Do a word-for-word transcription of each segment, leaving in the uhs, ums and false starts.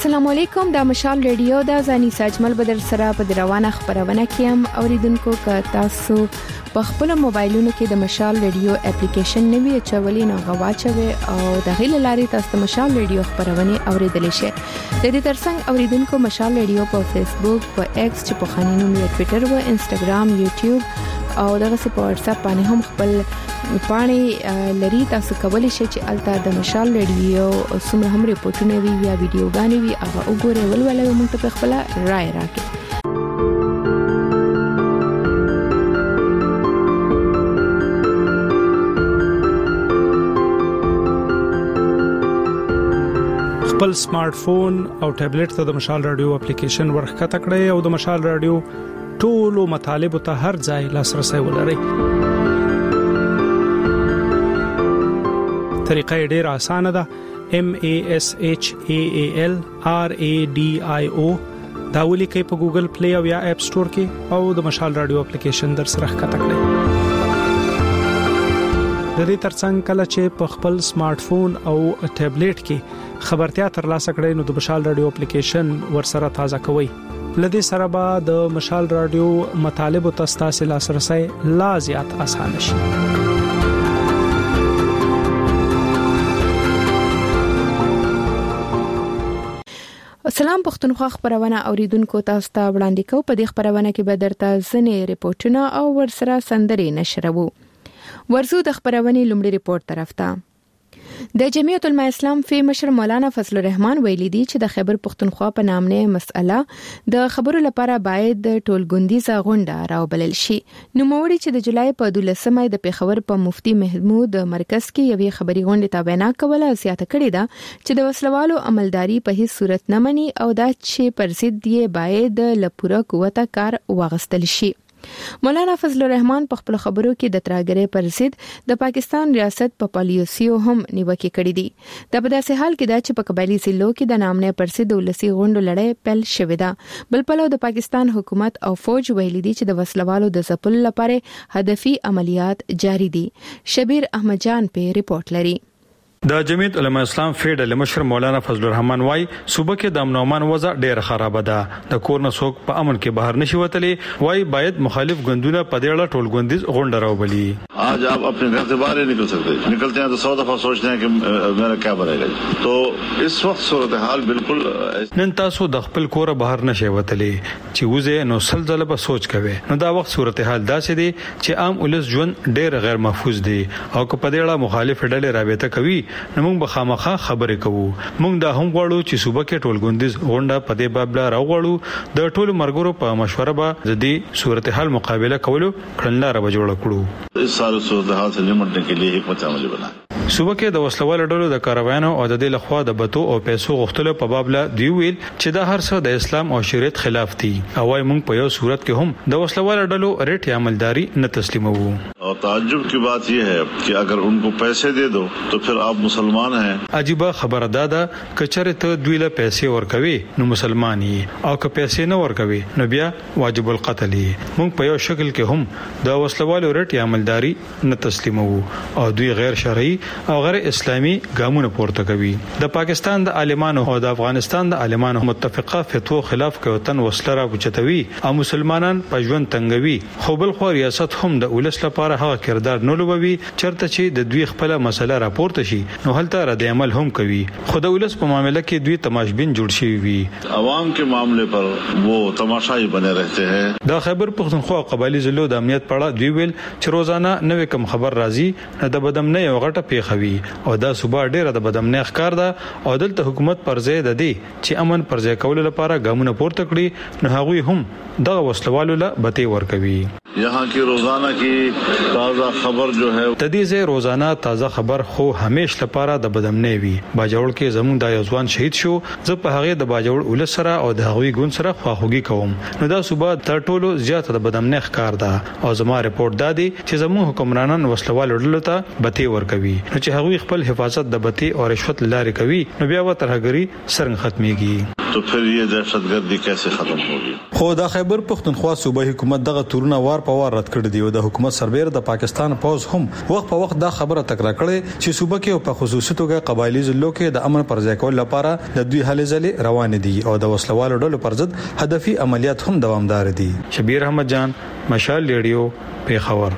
السلام علیکم، د مشال ریډیو د ځاني ساجمل بدر سره په روانه خبرونه کیم اوریدونکو که تاسو په خپل موبایلونو کې د مشال ریډیو اپلیکیشن نوی چولې نو غواچوي او د غیل لاري تاسو د مشال ریډیو خبرونه اوریدلی شئ. د دې ترڅنګ اوریدونکو مشال ریډیو په فیسبوک، په ایکس چې په خاني نوم یې ټوئیټر او انستګرام، یوټیوب او دغه په واتس اپ باندې هم خپل پاڼې لري. تاسو کولی شئ چې الته د مشال ریډیو څومره هم ریپورتونه وی یا ویډیوګانې وی هغه وګورئ ولولئ او موږ ته خپل رائے راکړئ. خپل سمارټ فون او ټابلیټ ته د مشال رادیو اپلیکیشن ورخکته کړئ او د مشال رادیو ټولو مطالب ته هر ځای لاسرسي ولرئ. طریقه ډیره اسانه ده. M A S H A A L R A D I O دا ولیکئ په ګوګل پلی او یا اپ سٹور کې او د مشال رادیو اپلیکیشن در سره ښکته کړئ. د دې ترڅنګ کله چې په خپل سمارټ فون او ټابلیټ کې خبرتیا ترلاسه کړئ نو د مشال رادیو اپلیکیشن ورسره تازه کوئ. لدې سره به د مشال رادیو مطالب او تاسو لاسرسي لا زیات اسانه شي. سلام پښتونخوا خبرونه اوریدونکو تاسو ته وړاندې کوم. په دې خبرونه کې به درته ځنې ریپورتونه او ورسره سندري نشروو. ورزو د خبرونه لومړی ریپورت طرف ته. د جمعیت العلماء اسلام فی مشر مولانا فضل الرحمن ویلي دی چې د خیبر پښتونخوا په نامه مسأله د خبرو لپاره باید ټولګوندیزه غونډه راوبلل شي. نو موړي چې د جولای په دولسمه د پیښور په مفتی محمود مرکز کې یوې خبري غونډه ته وینا کوله زیاته کړې ده چې د وسلوالو عملداري په هیڅ صورت نه مني او دا چې پر ضد یې باید له پوره قوت کار واغستل شي. مولانا فضل الرحمن په خپل خبرو کې د تراګرې پر ضد د پاکستان ریاست په پالیسیو هم نیوکه کړې دي. د په داسې حال کې دا چې په قبایلی ضلعو کې د نامنه پر ضد ولسی غونډه لړۍ پیل شوې ده. بل پلو د پاکستان حکومت او فوج ویلي دي چې د وسلوالو د ځپل لپاره هدفي عملیات جاری دي. شبیر احمد جان په ریپورت لري. د جمعیت علماء اسلام فیډرل مشر مولانا فضل الرحمن وايي صوبه کې د امن او امان وضع ډېر خراب ده. د کور نه څوک په امن کې بهر نشي وتلی. وايي باید مخالف ګوندونه په دې اړه ټولګوندیز غونډه راوبلي. आज आप अपने घर से बाहर नहीं निकल सकते. निकलते हैं तो सौ दफा सोचते हैं कि मेरा क्या बनेगा. तो इस वक्त सूरत हाल बिल्कुल نن تاسو د خپل کور بهر نشي وتلی چې وځي نو سل ځله په سوچ کوي. نو دا وخت صورت حال داسې دی چې عام ولس ژوند ډېر غیر محفوظ دی او که په دې اړه مخالف ډلې رابطه کوي نو موږ به خامخا خبرې کوو. موږ دا هم غواړو چې صوبه کې ټولګوندیز غونډه په دې باب لا راوړو. د ټولو مرګرو په مشوره به د دې صورت حال مقابله کولو کړنلاره به جوړ کړو. इस सारे सूरत हाल से निपटने के लिए हिकमत अमली बनाए. صوبه کې د وسلوال ډلو د کاروانو او د دې لخوا د بتو او پیسو غوښتلو په باب لا دی ویل چې دا هر څه د اسلام او شریعت خلاف دي. او وايي موږ په یو صورت کې هم د وسلوال ډلو ریټ عملداري نه تسلیمو. और ताज्जुब की बात यह है कि अगर उनको पैसे दे दो तो फिर आप मुसलमान हैं. عجیب خبره ده دا کچره ته دوی له پیسې ورکوي نو مسلمان یې او که پیسې نه ورکوي نو بیا واجب القتل یې. موږ په یو شکل کې هم د وسلوالو ریټ عملداري نه تسلیمو او دوی غیر شرعي او غیر اسلامي ګامونه پورته کوي. د پاکستان د عالمانو او د افغانستان د عالمانو متفقه فتوا خلاف کوتن وسلره بچتوي او مسلمانان په ژوند تنګوي. خو بل خو ریاست هم د ولس لپاره هغه کردار نه لوبوي چرته چې د دوی خپل مسله راپورته شي نو هلته رد عمل هم کوي. خو د ولس په معاملې کې دوی تماشبین جوړ شي وي. عوام کے معاملے پر وہ تماشائی بنے رہتے ہیں. د خیبر پښتونخوا قبایلی ضلعو د امنیت په اړه دوی ویل چې روزانه نوې کم خبر راځي نه د بدامنۍ یو غټه پیښوي او دا صوبه ډیره د بدامنۍ ښکار ده او دلته حکومت پر ځای د دې چې امن پر ځای کول لپاره ګامونه پورته کړي نو هغوی هم دغه وسلوالو له بتې ورکوي. यहाँ की रोजाना की ताज़ा खबर जो है تدې زه روزانه تازه خبر خو همیش لپاره د بدامنۍ وي. باجوړ کې زمون د یوځوان شهید شو. زه په هغه د باجوړ ولس سره او د هغوی ګوند سره خواخوږي کوم. نو دا صوبه تر ټولو زیاته د بدامنۍ ښکار ده او زما ریپورت دا دی چې زمون حکمرانان وسلوال ډلو ته بتې ورکوي نو چې هغوی خپل حفاظت د بتې او رشوت لارې کوي نو بیا و ترهګری سرنګ ختميږي. तो फिर ये दहशतगर्दी कैसे खत्म होगी। خو د خیبر پختونخوا صوبه حکومت دغه تورونه وار په وار رد کړی دی او د حکومت سربېر د پاکستان پوز هم وخت په وخت دا خبره تکرار کړي چې صوبه کې په خصوصي توګه قبایلی ضلعو کې د امن پر ځای کول لپاره د دوی هلې ځلې روان دي او د وسلوالو ډلو پر ضد هدفي عملیات هم دوامدار دي. شبیر احمد جان، مشال ریډیو، پیښور.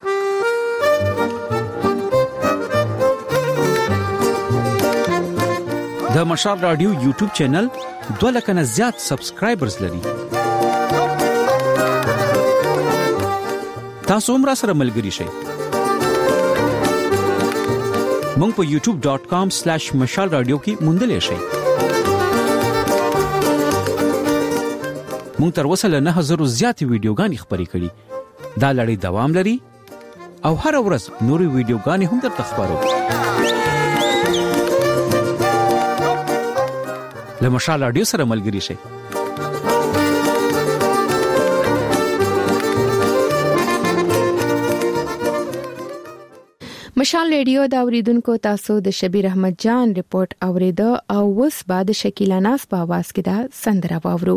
د مشال رادیو یوټیوب چینل دوه لکه نه زیات سبسکرایبرز لري. تاسو هم را سره ملګري شئ. مونږ په یوټیوب ډاٹ کام سلیش مشال رادیو کې موندلی شئ. مونږ تر اوسه له نه هزار زیاتې ویډیوګانې خپرې کړي. دا لړۍ دوام لري او هر ورځ نورې ویډیوګانې هم درته خپروو. له مشال رادیو سره ملګري شئ. مشال ریډیو دا اوریدونکو تاسو د شبیر احمد جان ریپورت اوریدو او وس بعد شکیلا ناس په आवाज کې دا سندره واورو.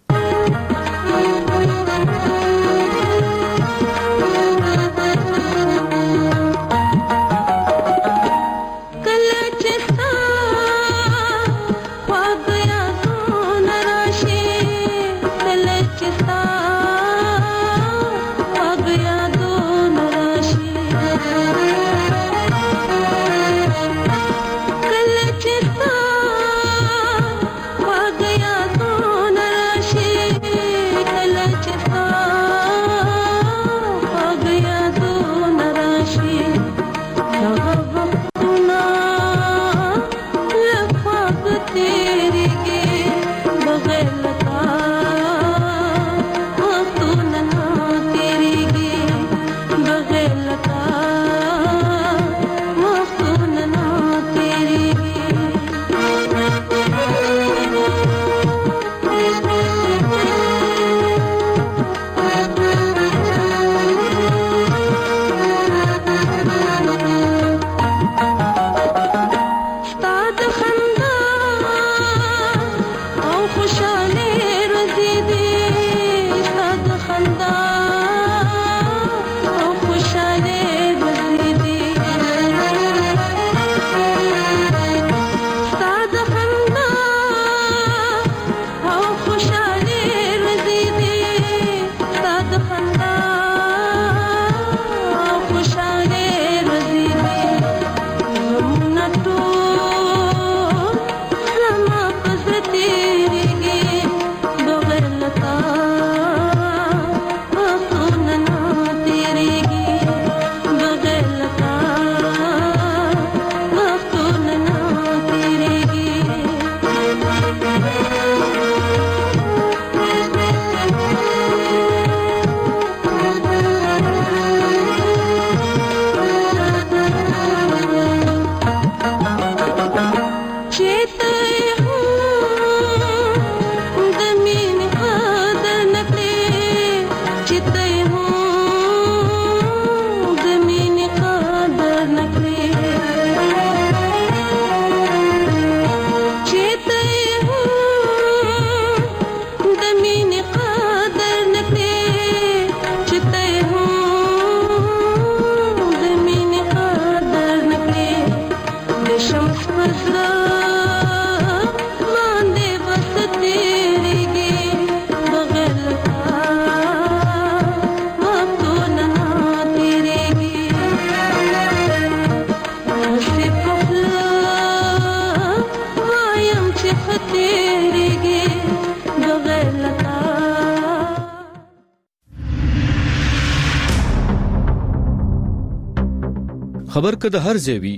خبر که د هر ځای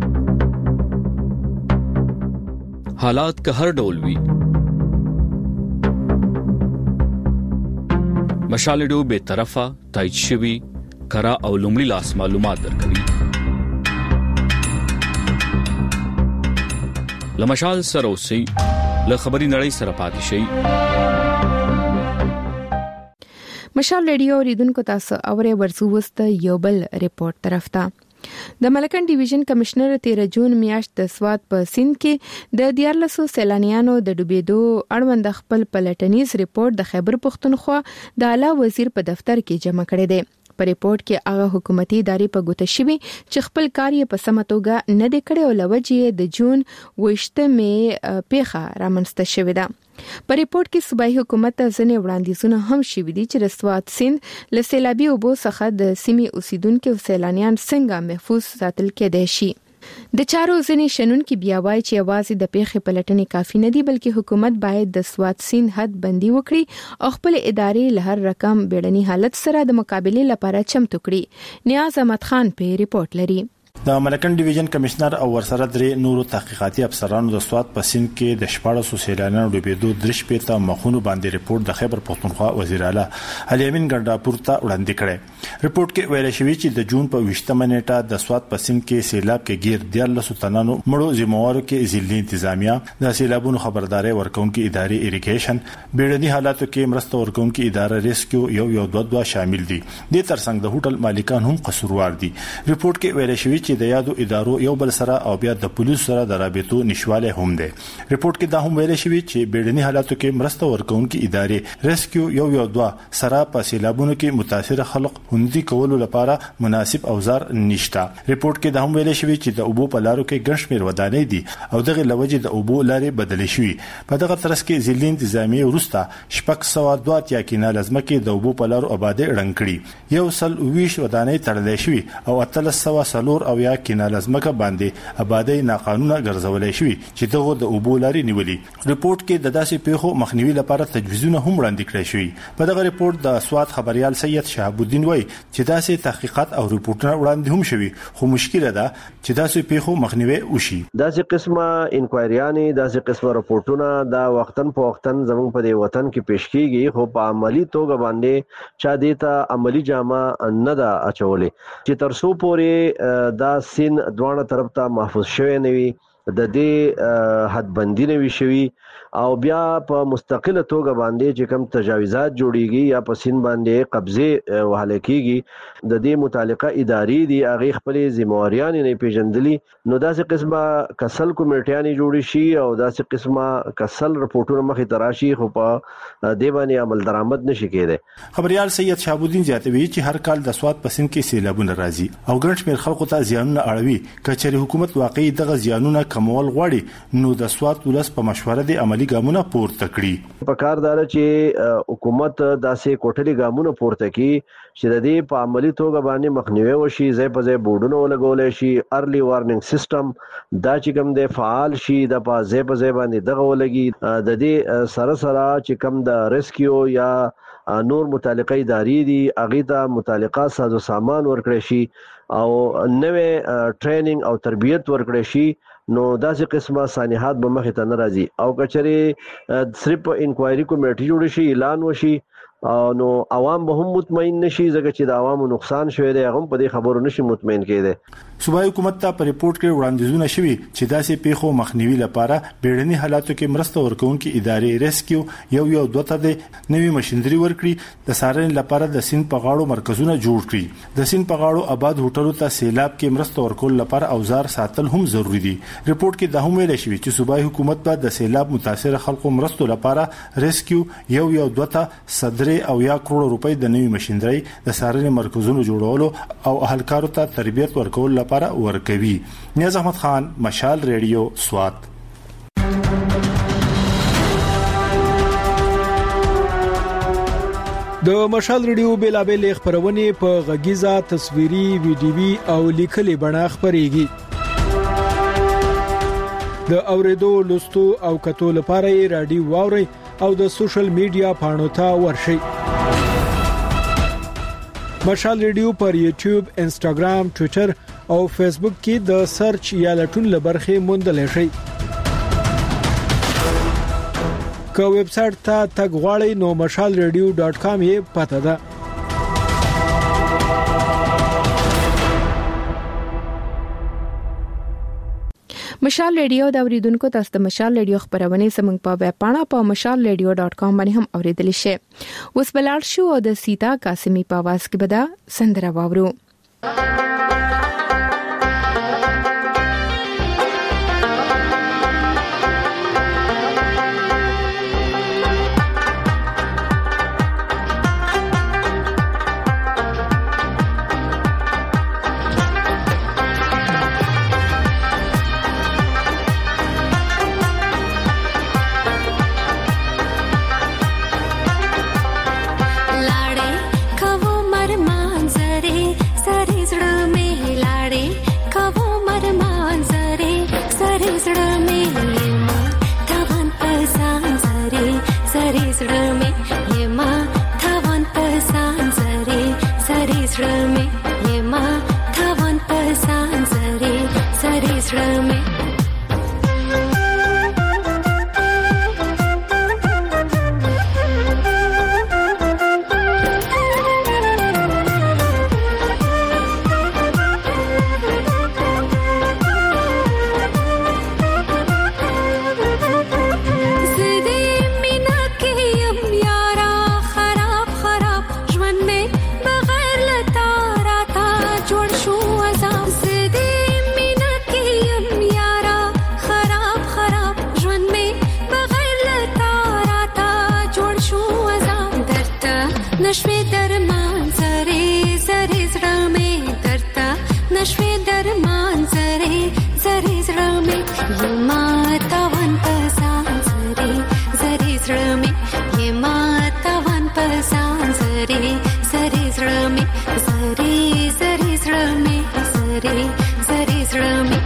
حالات که هر ډول وي مشال ریډیو به طرفه تایید شوی کرا او لومړی لاس معلومات درکوي. لمشال سره اوسئ، له خبري نړۍ سره پاتې شئ. مشال ریډیو ریډونکو تاسو اورې ورسو وست یو بل ریپورت طرف ته. د ملکن ډیویژن کمشنر تیر جون میاشت د سوات په سیند کې د دیارلسو سیلانیانو د ډوبېدو اړوند خپل پلټنیز ریپورت د خیبر پښتونخوا د اعلی وزیر په دفتر کې جمع کړی دی. په ریپورت کې هغه حکومتي ادارې په ګوته شوي چې خپل کار یې په سمه توګه نه دی کړی او لوجې د جون وشتمې پیښه رامنځته شوې ده. په ریپورت کې صوبایي حکومت ته ځینې وړاندیزونه هم شوي دي چې د سوات سیند له سیلابي اوبو څخه د سیمې اوسیدونکو او سیلانیان څنګه محفوظ ساتل کېدای شي. د چارو ځینې شنونکي بیا وایي چې یوازې د پیښې پلټنې کافي نه دي بلکې حکومت باید د سوات سیند حد بندي وکړي او خپل ادارې له هر رقم بیړني حالت سره د مقابلې لپاره چمتو کړي. نیاز احمد خان په ریپورت لري. د ملکن ډیویژن کمشنر او ورسره درې نورو تحقیقاتي افسرانو د سوات په سیند کې د شپاړسو سیلانیانو ډوبېدو درش پیته مخونو باندې ریپورت د خیبر پښتونخوا وزیر اعلی علي امین ګنډاپور ته وړاندې کړي. ریپورت کې ویل شوی چې د جون په ویشتمه نیټه د سوات په سیند کې سیلاب کې غیر دیارلسو تنانو مړو ذمہوارو کې ضلعي انتظامیه د سیلابونو خبرداري ورکونکو ادارې اریګیشن بیړني حالاتو کې مرسته ورکونکو اداره ریسکیو یو یو دوه دوه شامل دي. د ترڅنګ د هوټل مالکان هم قصوروار دي. ریپورت کې ویل شوی چې د یادو ادارو یو بل سره او بیا د پولیسو سره د رابطو نشواله هم ده. ریپورت کې دا هم ویل شوی چې بیړني حالاتو کې مرسته ورکونکو ادارې ریسکیو یو یو دوه سره په سیلابونو کې متاثر خلک خوندي کولو لپاره مناسب اوزار نشته. ریپورت کې دا هم ویل شوی چې د اوبو په لارو کې ګڼ شمېر ودانۍ دي او دغه لوجې د اوبو لارې بدلې شوې. په دغه ترڅ کې ضلعي انتظامیه ورسته شپږ سوه دوه اتیا کینه لازمه کې د اوبو په لارو آبادی رنګ کړي. یو سل ویش ودانۍ تړلې شوې او اتلس سوه څلور او یا کینه لازمه باندې آبادی ناقانونه ګرځولې شوې چې دغه د اوبو لارې نیولې. ریپورت کې د داسې پیښو مخنیوي لپاره تجویزونه هم وړاندې کړي شوي. په دغه ریپورت د سوات خبريال سید شهاب الدین وایي چې داسې تحقیقات او ریپورتونه وړاندې هم شوي خو مشکل ده چې داسې پیښو مخنیوي وشي. داسې قسمه انکوایریانې داسې قسمه راپورټونه دا وختن په وختن زموږ په وطن کې پیښ کیږي خو په عملی توګه باندې چا دیته عملی جامه نه دا اچولې چې ترسو پورې دا سین دوانه طرف ته محفوظ شوی نه وي د دې حد بندي نه وي شوی او بیا په مستقله توګه باندې چې کوم تجاوزات جوړیږي یا په سین باندې قبضه وهل کیږي د دې متعلقه ادارې دی هغه خپل ذمہواریان نه پیژندلي نو داسې قسمه کسل کمیټیانی جوړی شي او داسې قسمه کسل رپورټونه مخې تراشي خو په دې باندې عمل درآمد نشي کېده. خبريال سید شهاب الدین زیاتوي چې هر کال د سوات په سین کې سیلابونه راځي او ګڼ شمېر خلکو ته زیانونه اړوي. کچېرې حکومت واقعي دغه زیانونه کمول غواړي نو د سوات ولس په مشوره د عملی ګامونه پورته کړي. په کار دار چې حکومت داسې کوټلي ګامونه پورته کړي چې د دې په عملی توګه باندې مخنیوي وشي ځای په ځای بورډونه ولګول شي ارلی وارنینګ سیستم دا چې کوم د فعال شي د په ځای په ځای باندې دغه ولګي د دې سره سره چې کوم د ریسکیو یا نور متعلقه ادارې دي هغه ته متعلقه سازو سامان ورکړي شي او نوې ټریننګ او تربیت ورکړي شي نو داسې قسمه سانحات به مخې ته نه راځي او کچري صرف انکوایري کمیټه جوړ شي اعلان وشي نو عوام به هم مطمئن نشي ځکه چې د عوامو نقصان شوی دی هغه په دې خبرو نشي مطمئن کېده. صوبایي حکومت ته په ریپورت کې وړاندیزونه شوي چې داسې پیښو مخنیوي لپاره بیړني حالاتو کې مرسته ورکوونکي ادارې ریسکیو یو یو دوه ته د نوي ماشينري ورکړي د سارنې لپاره د سین په غاړو مرکزونه جوړ کړي. د سین په غاړو آباد هوټلو ته سیلاب کې مرسته ورکول لپاره اوزار ساتل هم ضروری دي. ریپورت کې دا هم ویل شوی چې صوبایي حکومت به د سیلاب متاثر خلکو مرستو لپاره ریسکیو یو یو دوه ته صدر او یا کروڑ روپۍ د نوي ماشينري د سارنې مرکزونو جوړولو او اهلکارو ته تربیت ورکول لپاره ورکوي. نیاز احمد خان مشال ریډیو سوات. د مشال ریډیو بیلابل خبرونه په غږیزه تصویري ویډیوي او لیکلي بڼه خبريږي. د اوریدو لوستو او کتو لپاره رادیو واوري او د سوشل میډیا پاڼو ته ورشي. مشال ریډیو پر یوټیوب، انسټاګرام، ټوئیټر او فیسبوک کې د سرچ یا لټون لبرخه موندل شي. که ویب سټ ته تګ غواړئ نو مشال ریډیو ډاټ کام یې پته ده. مشال ریډیو د اوریدونکو تاسو د مشال ریډیو خبرونه سمنګ په ویب پاڼه په مشال ریډیو ډاټ کام باندې هم اوریدل شي. اوس بلار شو د سیتا قاسمی په आवाज کې بدا سندره واورو. نشوي درمان زری زری زړه مې درتا نشوي درمان زری زری زړه مې یما تاوان پسان زری زری زړه مې یما تاوان پسان زری زری زړه مې زری زری زړه مې زری زری زړه مې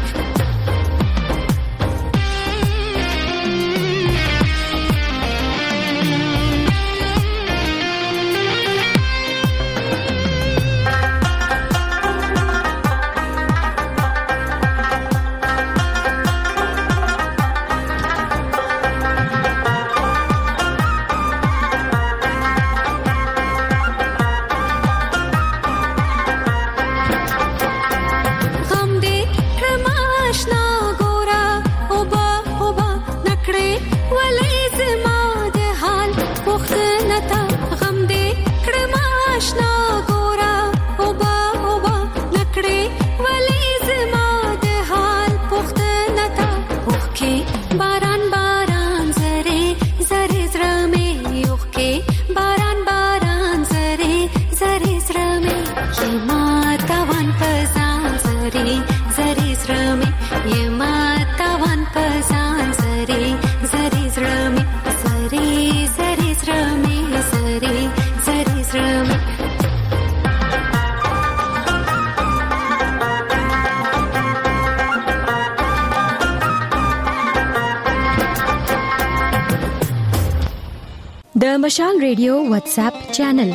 د مشال ریډیو واتس اپ چینل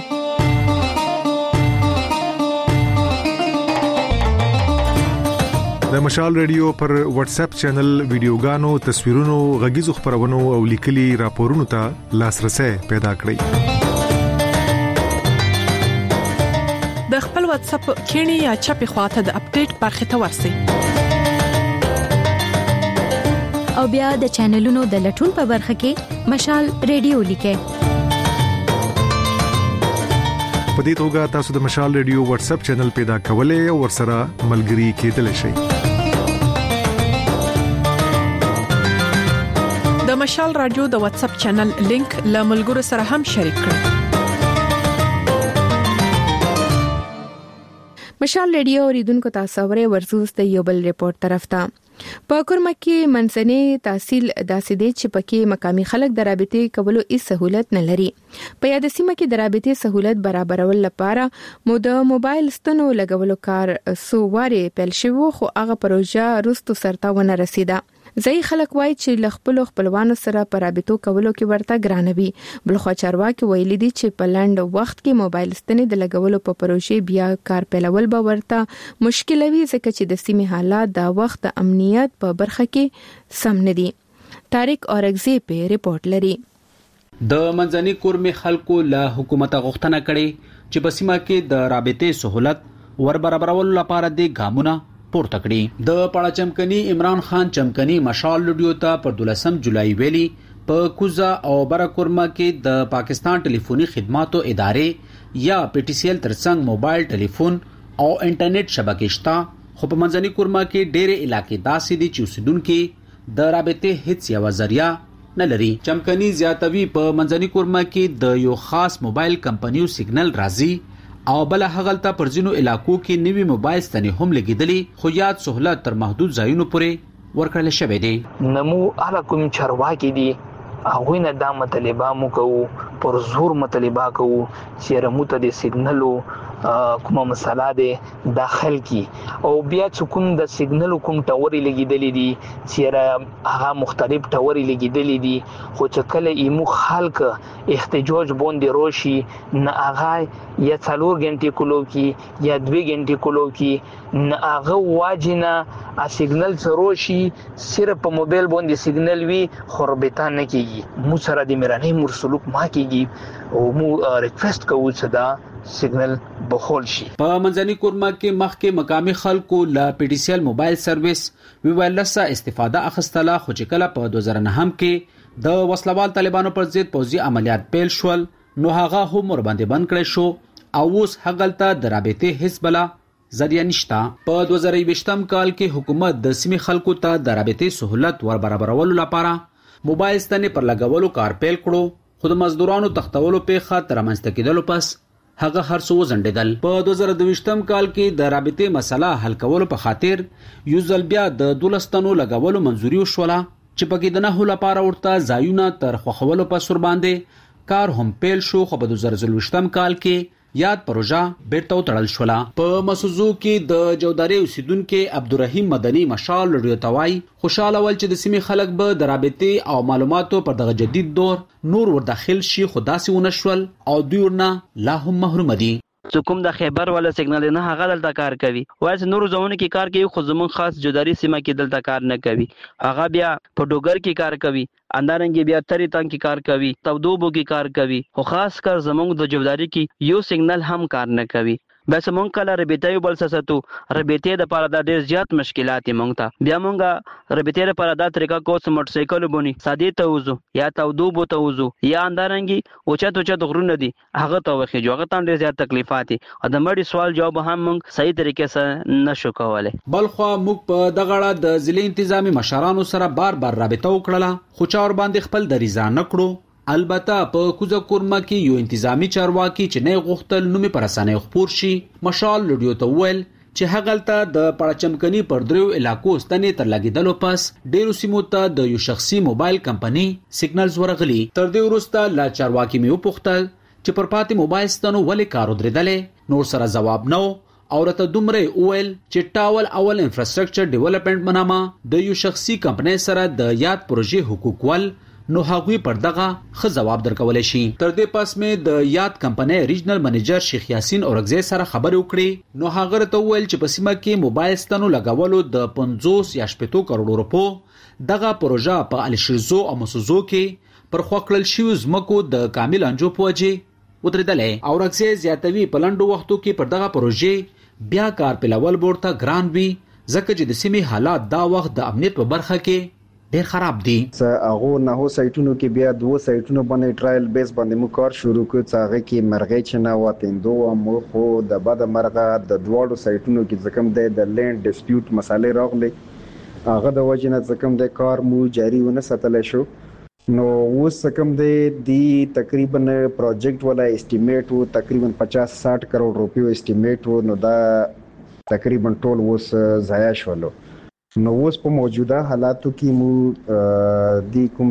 د مشال ریډیو پر واتس اپ چینل ویډیوګانو تصویرونو غږیزو خبرونو او لیکلي راپورونو ته لاسرسي پیدا کړئ د خپل واتس اپ کینی یا چپی خواته د اپډیټ برخه ته ورسئ او بیا د چینلونو د لټون په برخه کې مشال ریډیو لیکئ. په دې توګه تاسو د مشال ریډیو واتس اپ چینل پیدا کولای او ورسره ملګري کېدلی شئ. د مشال رادیو د واتس اپ چینل لینک له ملګرو سره هم شریک کړئ. مشال ریډیو اوریدونکو تاسو ورې ورزوس د یو بل ریپورت طرف ته په کورما کې منځنی تحصیل داسې دی چې پکې مقامي خلک د رابطې کولو هیڅ سہولت نه لري. په یاد سیمه کې د رابطې سہولت برابرول لپاره مو د موبایل ستنو لګولو کار سو واره پیل شوی خو هغه پروژه روستو سرته ونه رسیده. ځای خلک وایي چې لخپل خپلوانو سره پر رابطو کولو کې ورته ګرانوي. بلخو چارواکي ویلي دي چې په لند وخت کې موبایل ستنې د لګولو په پروژې بیا کار پیلول به ورته مشکل وي ځکه چې د سیمې حالات د وخت د امنیت په برخه کې سم نه دي. طارق اورغزی په ریپورت لري. د منځني کورمي خلکو له حکومت غوښتنه کړې چې په سیمه کې د رابطې سہولت ور برابرولو لپاره د ګامونه پورته کړي. د پاړه چمکني عمران خان چمکني مشال لډیو ته پر دولسم جولای ویلي په کوزا او برکورما کې د پاکستان ټلیفوني خدماتو ادارې یا پی ټی سی ایل ترڅنګ موبایل ټلیفون او انټرنیټ شبکې شته خو په منځني کورما کې ډېر علاقې داسې دي چې اوسیدونکو د رابطې هیڅ یو ذریعہ نه لري. چمکني زیاتوي په منځني کورما کې د یو خاص موبایل کمپنیو سیګنل راځي او بل هغلته پر ځینو علاقو کې نوي موبایل ستنې هم لګیدلې خو یاد سہولت تر محدود ځایونو پورې ورکړل شوې دي. نمو هغه کوم چارواکي دي هغه نه د مطالبه مو کوو پر زور مطالبه کوو چې رموته د سیګنلو کومه مسله ده داخل کی او بیا چې کوم د سیګنل کوم ټاوري لګیدلې دي چې هغه مختلف ټاوري لګیدلې دي خو چې کله ایمو خلک احتجاج باندې روشي نه هغه یا څلور غنټې کولو کی یا دوه غنټې کولو کی نه هغه واجنه ا سیګنل سروشي صرف په موبایل باندې سیګنل وی خربته نه کیږي مو سره د میرانه مرسلوک ما کیږي او مو ریکوست کوو چې دا سیګنل بخول شي. په منځني کورما کې مخکې مقامي خلکو لا پی ټی سی ایل موبایل سرویس ویوالسا استفاده اخستله خو چې کله په دوه زره نه هم کې د وسلوال طالبانو پر ضد پوځي عملیات پیل شول نو هغه هم ور باندې بند کړی شو او اوس هغلته د رابطې حزب الله ذریعہ نشتا. په دوه زره یوولسم کال کې حکومت د سیمې خلکو ته د رابطې سہولت ور برابرولو لپاره موبایل ستنې پر لګولو کار پیل کړو خو د مزدورانو تختولو پیښه تر منځته کېدلو پس هغه هر څه وزندل. په دوه زره دوه کال کې د رابطې مسله حل کولو په خاطر یو ځل بیا د دولستانو لګولو منځوري وشوله چې پکې د نه لپاره ورته ځایونه تر خوښولو په سر باندې کار هم پیل شو. خو په دوه زره دوه کال کې یاد پروژه بیرته وتړل شوله. په مسوزو کې د جوداري اوسیدونکو عبدالرحیم مدني مشال رادیو توای خوشاله ول چې د سیمې خلک به د رابطې او معلوماتو پر دغه جدید دور نور ور داخل شي، خو داسې ونه شول او دوی ورنه لا هم محروم دي. کوم د خیبر ولا سیګنال نه هغه دلته کار کوي، وایي نور زمونه کې کار کوي، خو زمون خاص جوداري سیمه کې دلته کار نه کوي. هغه بیا په ډوګر کې کار کوي، اندارنګ بیا تری تان کې کار کوي، تودوبو کې کار کوي، خو خاص کر زمون د جوداري کې یو سیګنال هم کار نه کوي. بس مونږ کله رابطه یو بل ساتو، رابطه د پاره د ډیر زیات مشکلات مونږ ته. بیا مونږه رابطه لپاره د طریقه کوس موټر سایکل بونی ساده ته وزو یا تودوبو ته وزو یا اندارنګي اوچت اوچت غرونه دي هغه ته وخی جو هغه ته ډیر زیات تکلیفات دي. د مړي سوال جواب هم مونږ صحیح طریقې سره نشو کولای. بلخو موږ په دغه اړه د ضلع انتظامی مشرانو سره بار بار رابطه وکړه، خو چا ور باندې خپل دریزه نه کړو. البته په کوزه کورما کې یو انتظامی چارواکي چې نه غوښتل نومي پر اسانه خبر شي، مشال رادیو ته ویل چې هغلته د پړچمکني پر دریو علاقو ستنې تر لګیدلو پس ډیرو سیمو ته د یو شخصي موبایل کمپنی سیګنلز ورغلي. تر دې وروسته لا چارواکي مې وپوښتل چې پر پاتې موبایل ستنو ولې کار درېدلې، نور سره جواب نو او راته دومره ویل چې ټاول اول انفراستراکچر ډیولپمنٹ منامه د یو شخصي کمپنی سره د یاد پروژې حقوق ول نو هغوی پر دغه خ جواب درکول شي. تر دې پس مې د یاد کمپنی ریجنل منیجر شیخ یاسین اورګزی سره خبرې وکړې، نو هغه ته ویل چې په سیمه کې موبایل ستنو لګولو د پنځوس یا شپږ کروڑ روپو دغه پروژه په الشریزو او مسوزو کې پر خوکړل شوی زمکو د کامل انجو پوجي ودرېدلې. اورګزی زیاتوي په لنډو وختو کې پر دغه پروژې بیا کار پیلول ورته ګران وي، ځکه چې د سیمې حالات دا وخت د امنیت په برخه کې ډیر خراب دي. هغه نه هو سایټونو کې بیا دوه سایټونو باندې ټرایل بیس باندې مو کار شروع کړ، چې هغه کې مرغې چنه واتیندو مو خو د بعد مرغه د دوړو سایټونو کې ځکم د لینډ ډیسپیوټ مسالې راغلي، هغه د وجنه ځکم د کار مو جاری ونه ساتل شو. نو اوس څکم دی تقریبا پروجیکټ ولا اسټیمیټ وو تقریبا پچاس ساٹھ کروڑ روپیو اسټیمیټ وو، نو دا تقریبا ټول اوس ضایع شولو. نو اوس په موجوده حالاتو کې مو دی کوم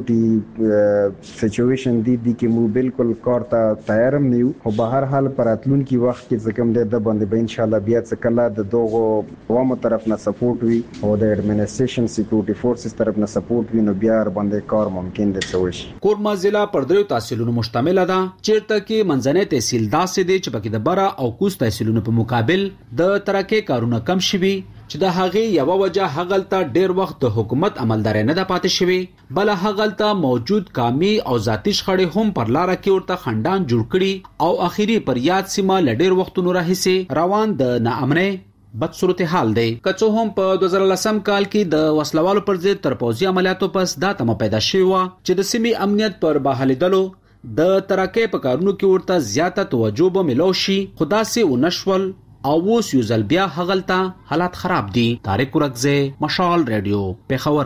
سکیورټي سچويشن دی دی کې مو بالکل کار ته تیارم نیو، خو به هر حال پراتلون کې وخت کې ځکم د باندې به ان شاء الله بیا څه کله د دوغو وامو طرف نه سپورټ وي او د اډمنسټریشن سکیورټي فورسز طرف نه سپورټ وي، نو بیا باندې کار ممکن دی څه وشي. کورما ضلع پر دریو تحصیلونو مشتمل ده، چیرته کې منځنۍ تحصیل داسې دی چې پکې د بره او کوز تحصیلونو په مقابل د ترکه کارونه کم شوي، چې د هغه یو وجه هغلته ډیر وخت د حکومت عملداري نه ده پاتې شوی، بل هغلته موجود کامی او ذاتی شخړې هم پر لار کې ورته خندان جوړ کړي او اخیری پر یاد سیمه لډیر وختونو راهیسه روان د ناامنۍ بد صورتحال دی. کڅو هم په دوه زره لسم کال کې د وسلوالو پر ضد تر پوځي عملیاتو پس دا تمه پیدا شوی و چې د سیمې امنیت پر بحالیدلو د ترکه په کارونو کې ورته زیاته توجه به ملو شي، خدا سي ونشول او اوس یو ځل بیا هغلته حالات خراب دي. طارق اورګزی، مشال رادیو، پیښور.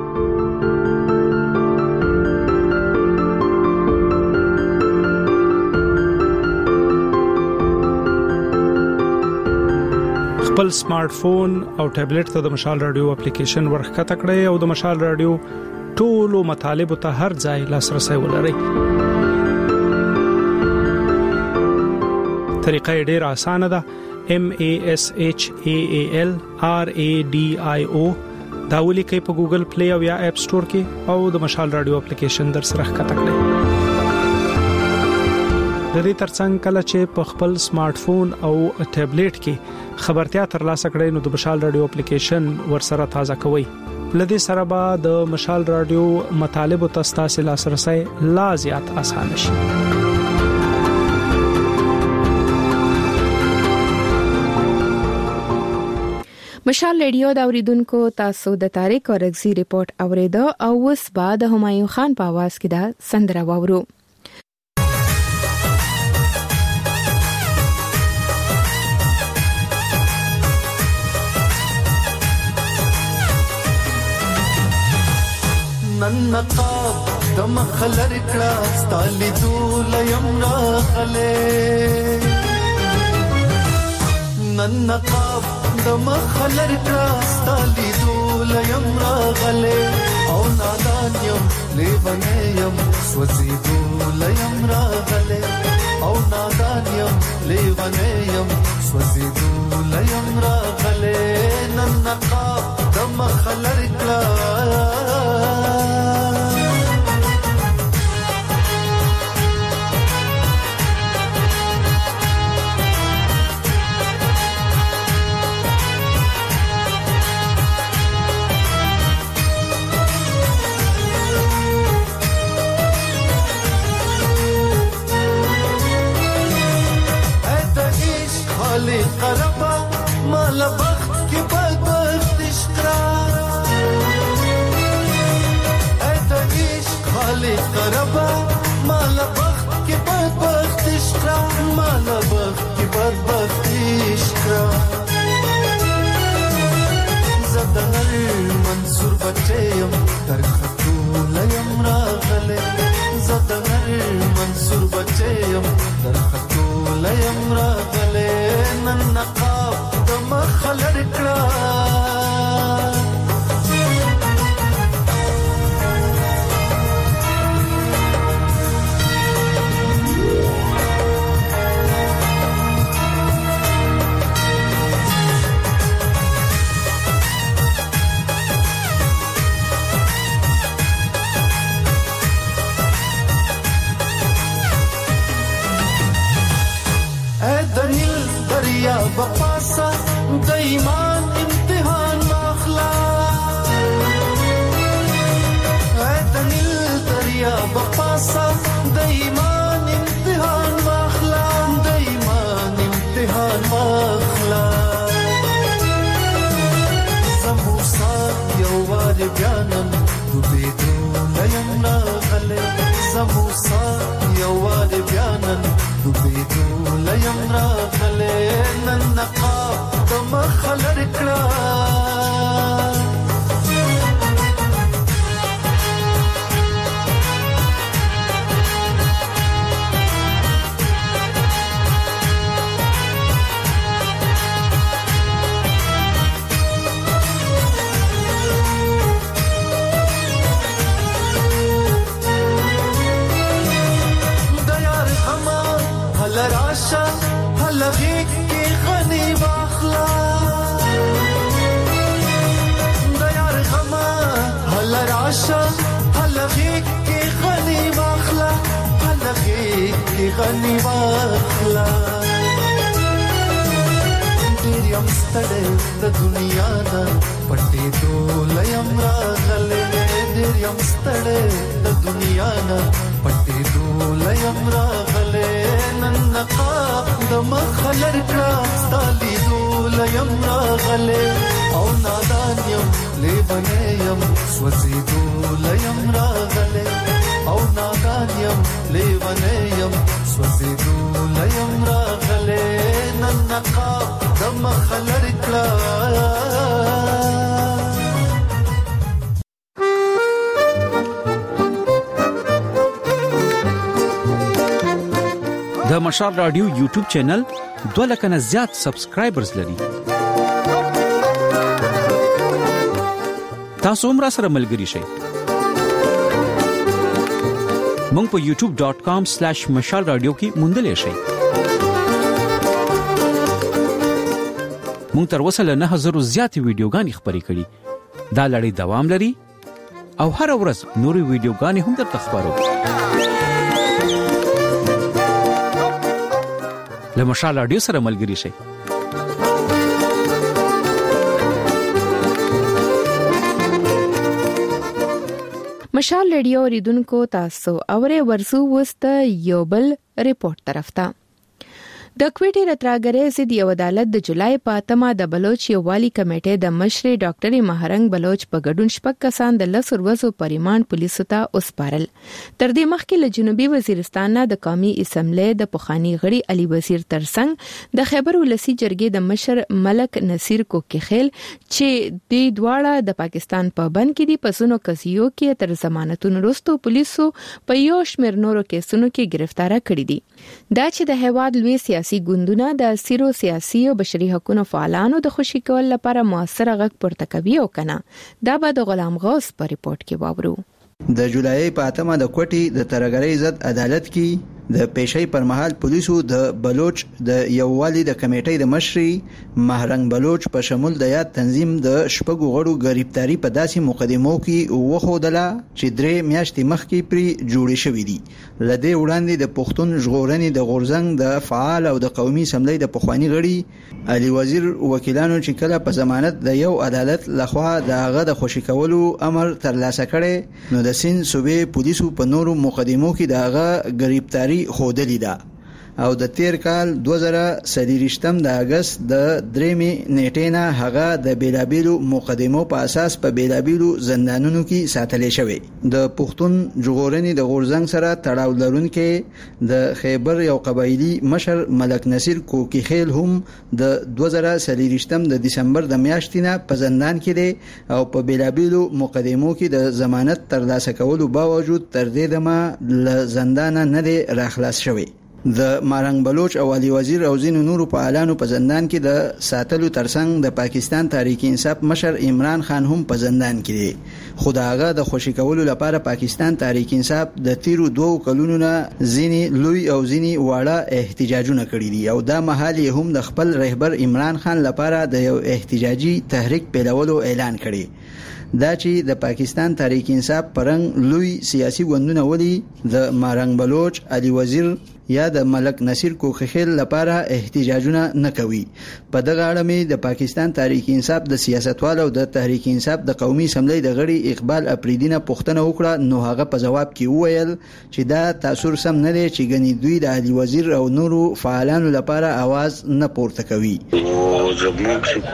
خپل سمارټ فون او ټابلیټ ته د مشال رادیو اپلیکیشن ورخکته کړئ او د مشال رادیو ټولو مطالب ته هر ځای لاسرسي ولرئ. طریقه ډیره اسانه ده. M A S H A A L R A D I O دا ولیکئ په ګوګل پلی او یا اپ سٹور کې او د مشال رادیو اپلیکیشن در سره ښکته کړئ. د دې ترڅنګ کله چې په خپل سمارټ فون او ټابلیټ کې خبرتیا ترلاسه کړئ نو د مشال رادیو اپلیکیشن ور سره تازه کوئ. لدې سره به د مشال رادیو مطالب او تاسو لاسرسي لا زیات اسانه شي. مشال رادیو دا اوریدونکو تاسو د طارق اورګزی ریپورت اوریدو او اوس بعد همایون خان په आवाज کې دا سندره واورو. ನನ್ನ دم خلر کړه ستالي دول یم راغله نن نقاب دم خلر کړه ستالي دول یم راغله او نادان یم لیونه یم سوځي دول یم راغله او نادان یم لیونه یم سوځي دول یم راغله نن نقاب دم خلر کړه قربا مال بخت کی بدبخت اشکرا ایت عشق خالی قربا مال بخت کی بدبخت اشکرا مال بخت کی بدبخت اشکرا زدنر منصور بچیم در خطول یم راغله زدنر منصور بچیم در خطول یم راغله نن نقاب دم خلر کړه دریا بپاسا د ایمان امتحان واخلا اے دنیل دریا بپاسا د ایمان امتحان واخلا د ایمان امتحان واخلا زموسا یو وار بیانم دوبېدو لیم راغله زموسا یو وار بیانم دوبېدو لیم راغله نن نقاب دم خلر کړه دیار خما هل راشا هل غیق کی غنی واخلا دیار خما هل راشا هل غیق کی غنی واخلا هل غیق کی غنی واخلا ډیر یم ستړی د دنیا نه پټې دول یم راغلی ډیر یم ستړی د دنیا نه پټې دول یم راغلی نن نقاب د مخلر کړه ستا لیدول یم راغلی او نادان یم لیونی یم سوځېدول یم راغلی او نادان یم لیونی یم سوځېدول یم راغلی نن نقاب د مخلر کړه د مشال رادیو یوټیوب چینل دوه لک نه زیات سبسکرایبرز لري. تاسو هم را سره ملګري شئ. مونږ په یوټیوب ډاٹ کام سلیش مشال رادیو کې موندلې شئ. مونږ تر اوسه له نه هزار زیات ویډیوګانې خپرې کړې. دا لړۍ دوام لري او هر ورځ نورې ویډیوګانې هم درته خپرو. له مشال رادیو سره ملګري شئ. مشال رادیو ریدونکو تاسو اوره ورسو وست یو بل ریپورت طرف ته. د کوټې راتراګرې ضد یو عدالت د جولای په اتمه د بلوچ یووالي کمیټې د مشر ډاکټر مهرنګ بلوچ په ګډون شپږ کسان د لس ورځو پریمان پولیسو ته وسپارل. تر دې مخکې له جنوبي وزیرستان نه د قومي اسمبلی د پخوانی غړي علي وزیر ترڅنګ د خیبر ولسی جرګې د مشر ملک نصیر کوکیخیل چې د دواړه د پاکستان په بند کې دي پسونو کسیو کې تر ضمانتونو وروسته پولیسو په یو شمېر نورو کیسونو کې گرفتار کړي دي. دا چې د هیواد لوی سیاسي ګوندونه د سیرو سیاسي او بشري حقوقو فعالانو د خوشي کول لپاره موثر غږ پورته کوي او کنه دا به د غلام غوث په ریپورت کې واورو. د جولای په اتمه د کوټې د ترګرۍ ضد عدالت کې د پیشۍ پر مهال پولیسو د بلوچ د یووالي د کمیټې د مشر مهرنګ بلوچ په شمول د یاد تنظیم د شپږو غړو گرفتاری په داسې مقدمو کې وښودله چې درې میاشتې مخکې پرې جوړې شوې دي. لدې وړاندې د پښتون ژغورنې د غورځنګ د فعال او د قومي اسمبلی د پخوانی غړي علي وزیر وکیلانو چې کله په ضمانت د یو عدالت لخوا د هغه د خوشي کولو امر ترلاسه کړي نو د سین صوبې پولیسو په نورو مقدمو کې د هغه گرفتاری خودلی ده او د تیر کال دوه زره څلوېښتم د اگست د درېمې نیټې نه هغه د بیلابیلو مقدمو په اساس په بیلابیلو زندانونو کې ساتل شوی. د پښتون ژغورنې د غورځنګ سره تړاو لرونکي د خیبر یو قبایلی مشر ملک نصیر کوکیخیل هم د دوه زره څلوېښتم د دسمبر د میاشتې نه په زندان کې دی او په بیلابیلو مقدمو کې د ضمانت ترلاسه کولو باوجود تر دې دمه له زندان نه دی راخلاص شوی. د مهرنګ بلوچ او علي وزیر او ځینو نورو فعالانو په زندان کې د ساتلو ترڅنګ د پاکستان تحریک انصاف مشر عمران خان هم په زندان کې دی. خو د هغه د خوشي کولو لپاره پاکستان تحریک انصاف د تیرو دوو کلونو نه ځینې لوی او ځینې واړه احتجاجونه کړي دي او دا مهال هم د خپل رهبر عمران خان لپاره د یو احتجاجي تحریک پیلولو اعلان کړي. دا چې د پاکستان تحریک انصاف پرنګ لوی سیاسي ګوندونه ولي د مهرنګ بلوچ علي وزیر یا د ملک نصیر کوکیخیل لپاره احتجاجونه نه کوي. په دغه اړه مې د پاکستان تحریک انصاف د سیاستوالو او د تحریک انصاف د قومي اسمبلی د غړي اقبال اپریدي نه پوښتنه وکړه نو هغه په جواب کې وویل چې دا تاثیر سم نه دی چې غني دوی د علي وزیر او نورو فعالانو لپاره आवाज نه پورته کوي. زموږ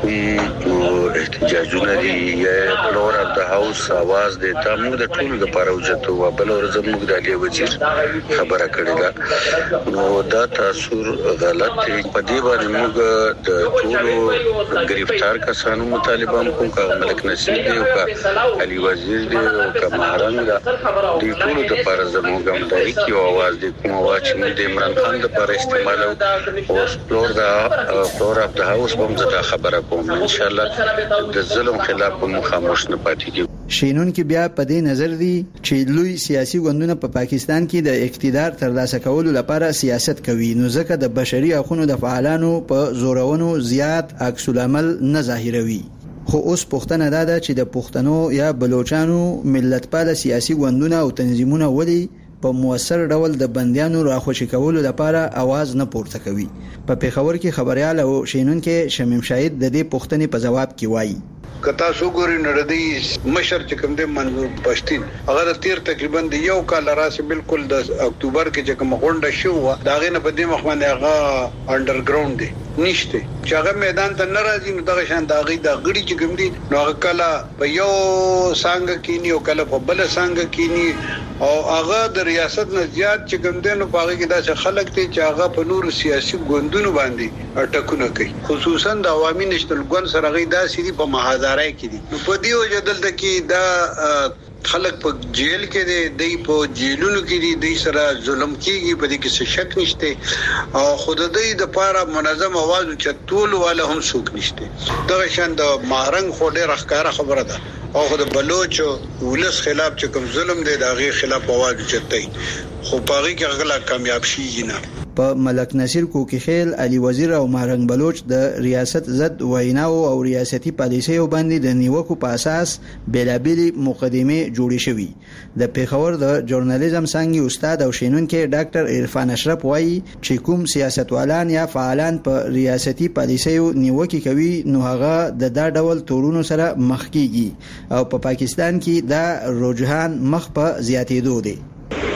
کوم احتجاجونه دي یا فلور اف د هاوس आवाज دی تا موږ د ټولو لپاره وجته و بل ور زموږ د علي وزیر خبره کړې ده نو دا تاثیر غلط دی. په دې باندې موږ د ټولو گرفتار کسانو مطالبه کوم کا ملک نصیر دی او کا علي وزیر دی او کا مهرنګ دا د ټولو لپاره زموږ هم دای کی आवाज دی کوم आवाज چې موږ د عمران خان لپاره استعمالو او فلور دا فلور اف د هاوس هم زه خبره کوم ان شاء الله د ظلم خلاف مو خاموش نه پاتې کیږو. شینون کې بیا په دې نظر دی چې لوی سیاسي ګوندونه په پا پاکستان کې د اقتدار ترلاسه کولو لپاره سیاست کوي نو ځکه د بشري حقوقو د فعالانو په زورونو زیات عکس العمل نه ظاهروي. خو اوس پښتنه دا ده چې د پښتنو یا بلوچستانو ملتپال سیاسي ګوندونه او تنظیمونه ولي په موثر ډول د بندیانو راخوشي کولو لپاره आवाज نه پورته کوي. په پیښور کې خبريال او شینون کې شمیم شاهد د دې پښتنې په جواب کې وایي کتا سو ګوري نړدي مشر چې کوم د منظور پښتين هغه تیر تقریبا د یو کال راځي بالکل د اکتوبر کې چې کوم غونډه شو دا غنه په دې مخ باندې هغه انډرګراوند دی نشته چې هغه میدان ته ناراضي نو دغه شان دا غي د غړي چې کوم دي نو هغه کله په یو څنګه کینی او کله په بل څنګه کینی او هغه د ریاست نه زیات چې کوم دي نو پاره کې دا خلک ته چې هغه په نور سیاسي ګوندونو باندې اٹکونه کوي خصوصا د عوامي نشټل ګوند سره غي دا سړي په محاذره کې دي نو په دې وجه دلته کې دا خلک په جیل کې دي د په جیلونو کې دي د سره ظلم کیږي په دې کې څه شک نشته او خود دې د پاره منظم आवाज چتول ولا هم څوک نشته دا شان د مهرنګ خو ډېر ښکارا خبره ده او خود بلوچ ولس خلاف چې کوم ظلم دی دا غي خلاف आवाज چتای خو پاره کې غلا کامیاب شي نه. په ملک نصیر کوکیخیل علي وزیر او مهرنګ بلوچ د ریاست ضد ویناو او ریاستي پالیسیو باندې د نیوکو په اساس بیلابېلې مقدمه جوړې شوې. د پیښور د ژورنالیزم څنګه استاد او شینون کې ډاکټر عرفان اشرف وایي چې کوم سیاستوالان یا فعالان په ریاستي پالیسیو نیوکې کوي نو هغه د دا ډول تورونو سره مخ کیږي او په پا پاکستان کې دا رجحان مخ په زیاتېدو دی.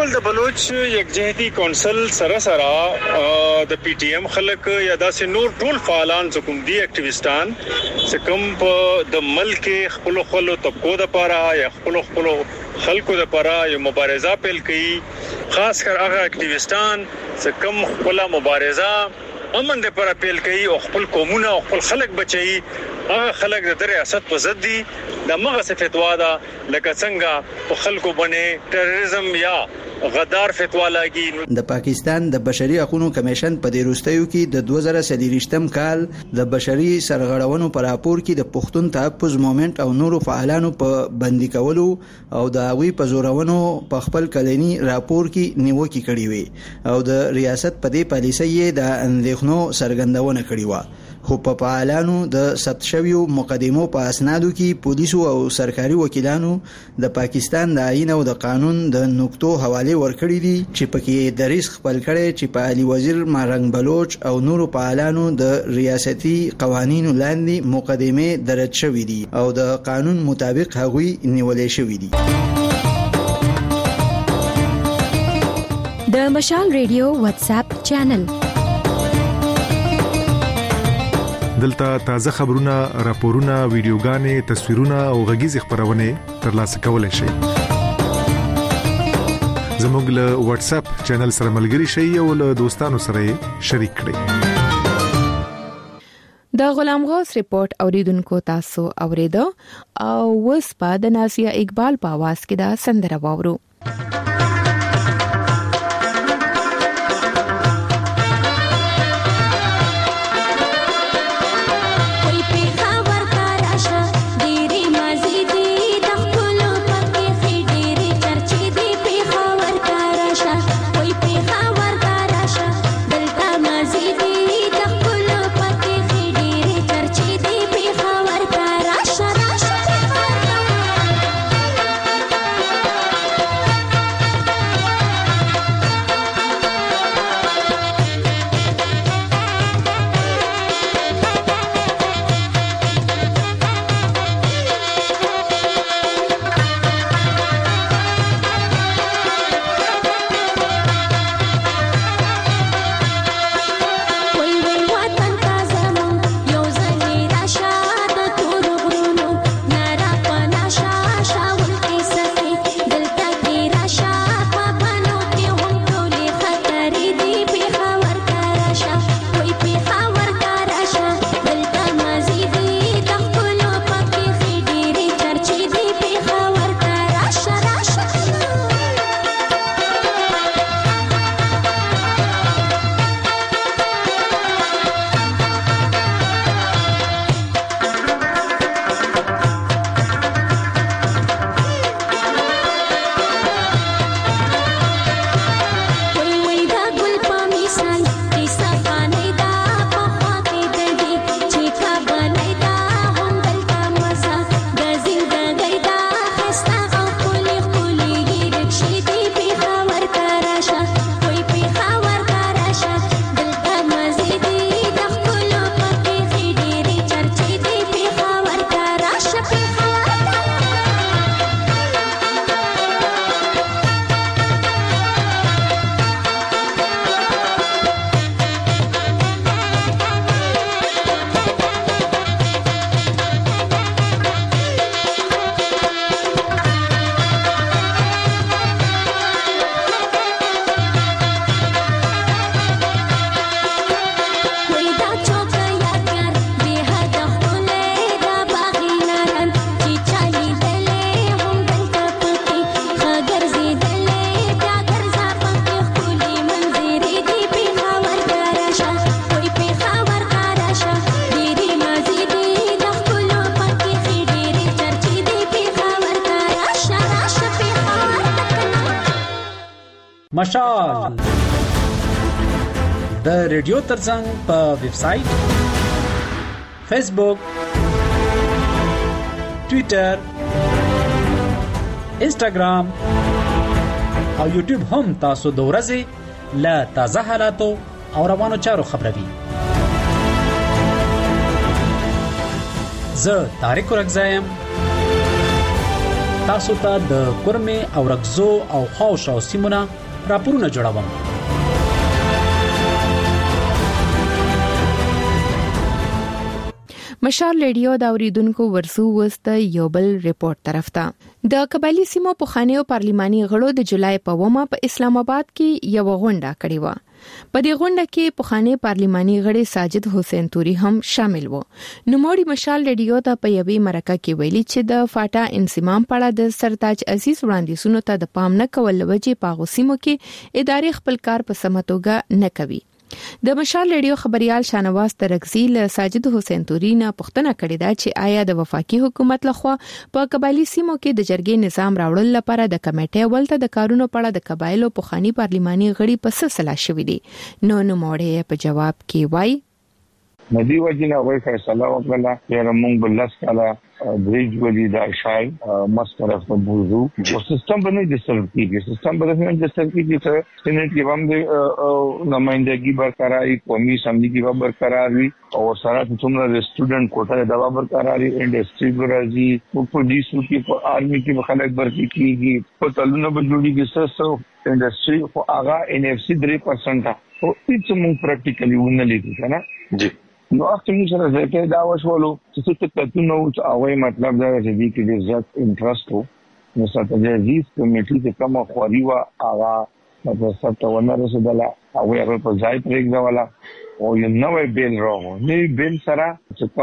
بالکل د بلوچ یکجهتي کونسل سره سره د پی ټی ایم خلک یا داسې نور ټول فعالان کوم دي اکټیویستان چې کوم په د ملک خپل خپل طبقو د پاره یا خپل خپل خلکو د پاره یو مبارزه پیل کړي، خاص کر هغه اکټیویستان چې کوم خپل مبارزه امن د پر اپیل کوي او خپل قومونه او خپل خلک بچي، هغه خلک د ریاست په ضد دي د مغه فتوا ده لکه څنګه په خلکو باندې ټیرریزم یا غدار فتوا لاګي. د پاکستان د بشري حقوقو کمیشن په دې وروستیو کې د دوه زره څلوېښتم کال د بشري سرغړونو پر راپور کې د پښتون تحفظ مومنت او نورو فعالانو په بندي کولو او د هغوی په زورونو په خپل کلنی راپور کې نیوکه کړې وي او د ریاست په دې پالیسۍ د اندېښنو څرګندونه کړې و. خو په فعالانو د ثبت شویو مقدمو په اسنادو کې پولیسو او سرکاري وکیلانو د پاکستان د آئین او د قانون د نقطو حواله ورکړي دي چې پکې د ریسک خپل کړي چې په علي وزیر مارنګ بلوچ او نورو فعالانو د ریاستي قوانینو لاندې مقدمه درج شوې دي او د قانون مطابق هغوی نیولې شوې دي. د مشال ریډیو واتس اپ چینل دلته تازه خبرونه، راپورونه، ویډیوګانې، تصویرونه او غږیز خبرونه ترلاسه کولای شئ. زموږ له واتس اپ چینل سره ملګري شئ او له دوستانو سره شریک کړئ. د غلام غوث ریپورت اوریدونکو تاسو اوریدو او وس په د نازیه اقبال په आवाज کې دا سندره واورو. مشال د ریډیو ترڅنګ په ویب سټ، فیسبوک، ټوئیټر، انسټاګرام او یوټیوب هم تاسو د ورځې له تازه حالاتو او روانو چارو خبروي. زه طارق رګزایم تاسو ته د کورمه او رغزو او خاوشو سیمونه راپورونه جوړوم. مشال ریډیو دا اوریدونکو ورسو وست یو بل ریپورت طرف ته د قبایلی سیمو په خانیو پارلیماني غړو د جولای په ومه په اسلام آباد کې یو غونډه کړې و. په دې غونډه کې په خاني پارلیماني غړي ساجد حسین توري هم شامل وو. نوموړي مشال ریډیو ته په یوې مرکه کې ویلي چې د فاټا انضمام په اړه د سرتاج عزیز وړاندیزونو ته د پام نه کول لوجې په غوسیمو کې ادارې خپل کار په سمتوګه نه کوي. د مشال ریډیو خبريال شانواز ترغزی له ساجد حسین توري نه پوښتنه کړې ده چې آیا د وفاقي حکومت لخوا په قبایلی سیمو کې د جرګې نظام راوړل لپاره د کمیټې ولته د کارونو په اړه د قبایلو په خاني پارلیماني غړي په سلسله شوې دي. نو نو موړې په جواب کې وایي ندی وجنه وای فیصله وکړه چې موږ بلس کاله بریج ولې دا شای مسترف په بوزو او سیستم باندې د سرکیږي سیستم باندې د سرکیږي چې سېنات کې باندې نمائندګي برقراري قومي اسمبلی کې برقرار وي او سره څومره د سټوډنټ کوټه د برقراري انډستری ګرځي په پولیس کې په آرمي کې خلک برخي کیږي په تلونه بجوړيږي سره انډستری خو هغه ان اف سی three percent او هیڅ موږ پریکټیکلی ونه لیدل کنه جی نو اخته موږ سره ځکه دا وشولو چې څه څه نو او مطلب دا چې دې کې د زیات انټرست وو نو ساته عزیز کمیټې ته کوم خوري وا هغه مطلب څه ونه رسیدله او هغه په ځای پرېږده ولا او یو نوې بیل راغو نوې بیل سره چې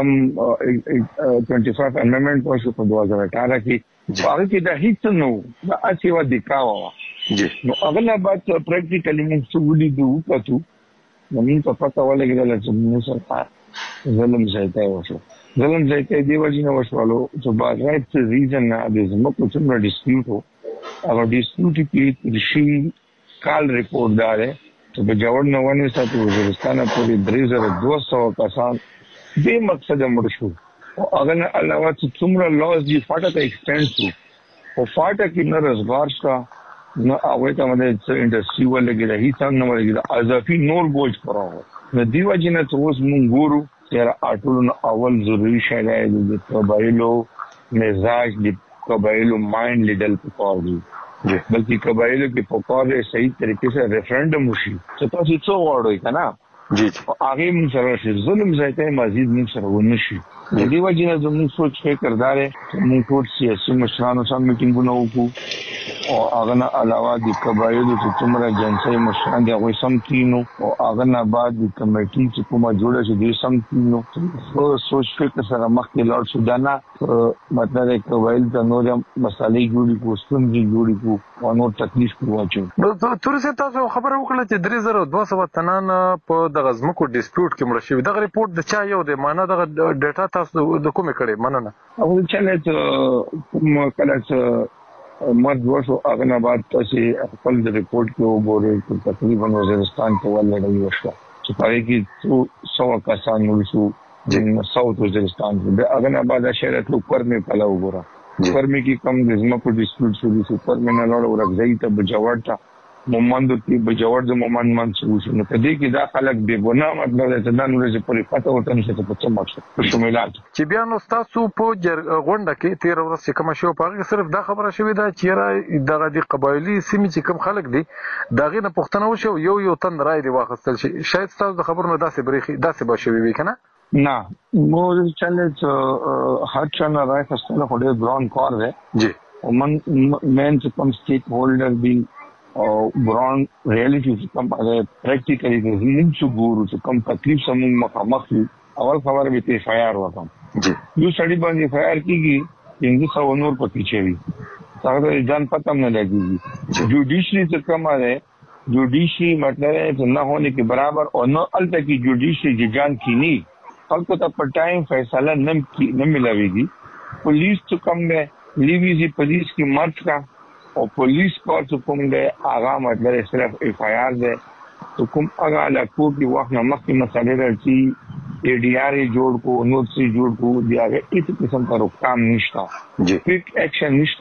کوم twenty-five امندمنت وشو په two thousand eighteen کې هغه کې د هیڅ نو د اچي و دکاوه جی نو اغله بعد پریکټیکلی موږ څه ولیدو کتو نو موږ په پتا ولګیدل چې موږ سره ظلم زیاته وشو ظلم زیاته دی وجنه وشولو چې باید راځي ریزن د زموږ څومره ډیسپیوټ او ډیسپیوټ کې شي کال ریپورت دار چې په جوړ نه ونه ساتي وزیرستان پورې three thousand two hundred کسان دې مقصد مړ شو او هغه علاوه چې څومره لاس دی فاټه ته ایکسټند شو او فاټه کې نه روزګار شته نو هغه ته باندې انډستری ولګي د هیڅ هم نه ولګي اضافي نور بوج پراو نو دی وجنه ته اوس مونږ ګورو چې اټولو اول ضروري شی دی د قبایلو مزاج د قبایلو مایند لیدل پکار دی بلکې قبایلو کې پکار دی صحیح طریقې سره ریفرندم وشي چې تاسو څه وړوي کنه جی هغه موږ سره شي ظلم زیاته مزید موږ سره ونشي د دې وجنه زموږ سوچ فکر دار موږ ټول سیاسي مشرانو سره میټینګونه وکړو او هغه نه علاوه د قبایلو چې څومره جنسي مشران دي هغه سم کینو او هغه نه بعد د کمیټې چې کومه جوړه شي د سم کینو او سوچ فکر سره مخکې لاړ شو دا نه مطلب قبایل ته نور مسالې جوړې کو ستونزې جوړې کو او نور تکلیف کوواچو نو ترڅو تاسو خبره وکړه چې three thousand two hundred تنان په د غزمکو ډیسپیوټ کې مړ شوی دغه ریپورت د چا یو د معنا دغه ډیټا تاسو د کومه کړي مننه او چې نه کوم کله چې مرګ وشو هغه نه بعد چې خپل د ریپورت کې وګورئ چې تقریبا وزیرستان ته ولړی وشو چې پاره کې څو کسان ولسو د ساوث وزیرستان د هغه نه بعد شهرت لو پر مې پلا وګوره پر مې کې کم د زما په ډیسپیوټ شو د سپر مې نه لور ورغځي ته بجوړتا مومند کې بجوړ د مومند من شو نو کدی کې دا خلک به ګناه مطلب چې دا نور چې پرې پته وته نشي ته پته ماشه په شمولات چې بیا نو تاسو په غونډه کې تیر ورځ کوم شو په صرف دا خبره شوې ده چې دغه د قبایلی سیمې چې کوم خلک دي دغه نه پښتنه وشو یو یو تن راي دی واخستل شي شاید تاسو د خبرونو داسې بریخي داسې به شوي وي کنه نه مو چې هر چا نه راي خستل خو ډېر ګران کار دی جی او من مین چې کوم سټیک هولډر دی او بران ریالټي چې کوم هغه پریکټیکلی د زموږ څو ګورو چې کوم تکلیف سمون مخامخ دي اول خبره به ته فایر وکم جی یو سړی باندې فایر کیږي څنګه څو نور پکې چوي هغه ځان پته نه لګي جوډیشری چې کوم ہے جوډیشری مطلب ہے چې نه ہونے کے برابر اور نو الته کی جوډیشری چې جان کینی خلکو ته په ټایم فیصله نه نه ملاويږي پولیس څه کوم ہے لیویزي پولیس کی مرچ کا او پولیس کار څه کوم دی هغه مطلب صرف ایف آی آر دی کوم هغه لا کو کی وخت نه مخکې مسالې راځي ای ډی آر جوړ کو نوټ سي جوړ کو دی هغه هیڅ قسم کا روکام نشته جی کویک ایکشن نشته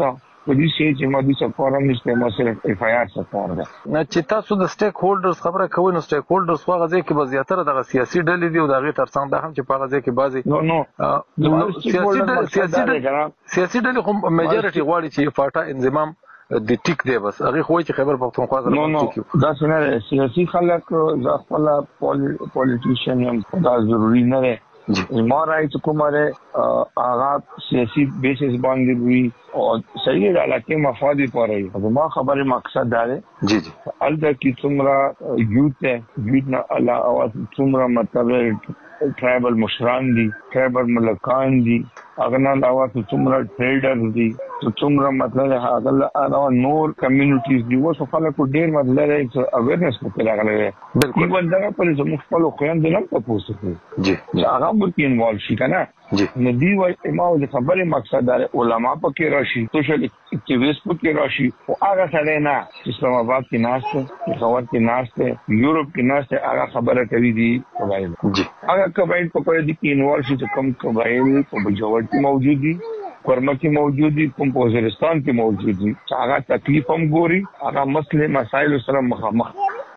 پولیس چې مودي سفارم نشته مو صرف اف آی آر سفار ده. چې تاسو د سټیک هولډرز خبره کوئ نو سټیک هولډرز خو غځي کې بزیاتره د سیاسي ډلې دي او د غیر ترڅنګ د هم چې په غځي کې بازي نو نو سیاسي ډلې سیاسي ډلې خو میجورټي غواړي چې فاټا انضمام د ټیک دی بس هغه خو چې خبر پختونخوا سره نو نو دا څنګه سیاسي خلک ځخپل پولیټیشن هم دا ضروری نه دی. ما راځي کومره هغه سیاسي بیسس باندې وي او صحیح علاقه مفاد پاره وي. ما خبره مقصد دا دی جی جی البته چې څومره یوت ہے یوت نه الله او څومره مطلب ټرایبل مشران دي ټرایبل ملکان دي هغه نه علاوه څومره ټریډرز دي څومره مطلب هغه علاوه نور کمیونټیز دي وو خلکو ډیر مطلب اویرنس په لګا لري بالکل باندې په زموږ خپل خويند نه تاسو ته جی هغه ورته انوالو شي کنه جی ندی وای امام د خبره مقصد دا علماء پکې راشي سوشل اکټیویست پکې راشي او هغه سره نه اسلام آباد کې ناشته پېښور کې ناشته یورپ کې ناشته هغه خبره کوي دي قبایل جی هغه قبایل په کوم دي کې انوالو شي چې کوم قبایل په بجوړ کې موجود دي کورما کې موجود دي کوم په وزیرستان کې موجود دي هغه تکلیف هم ګوري هغه مسله مسایل سره مخامخ.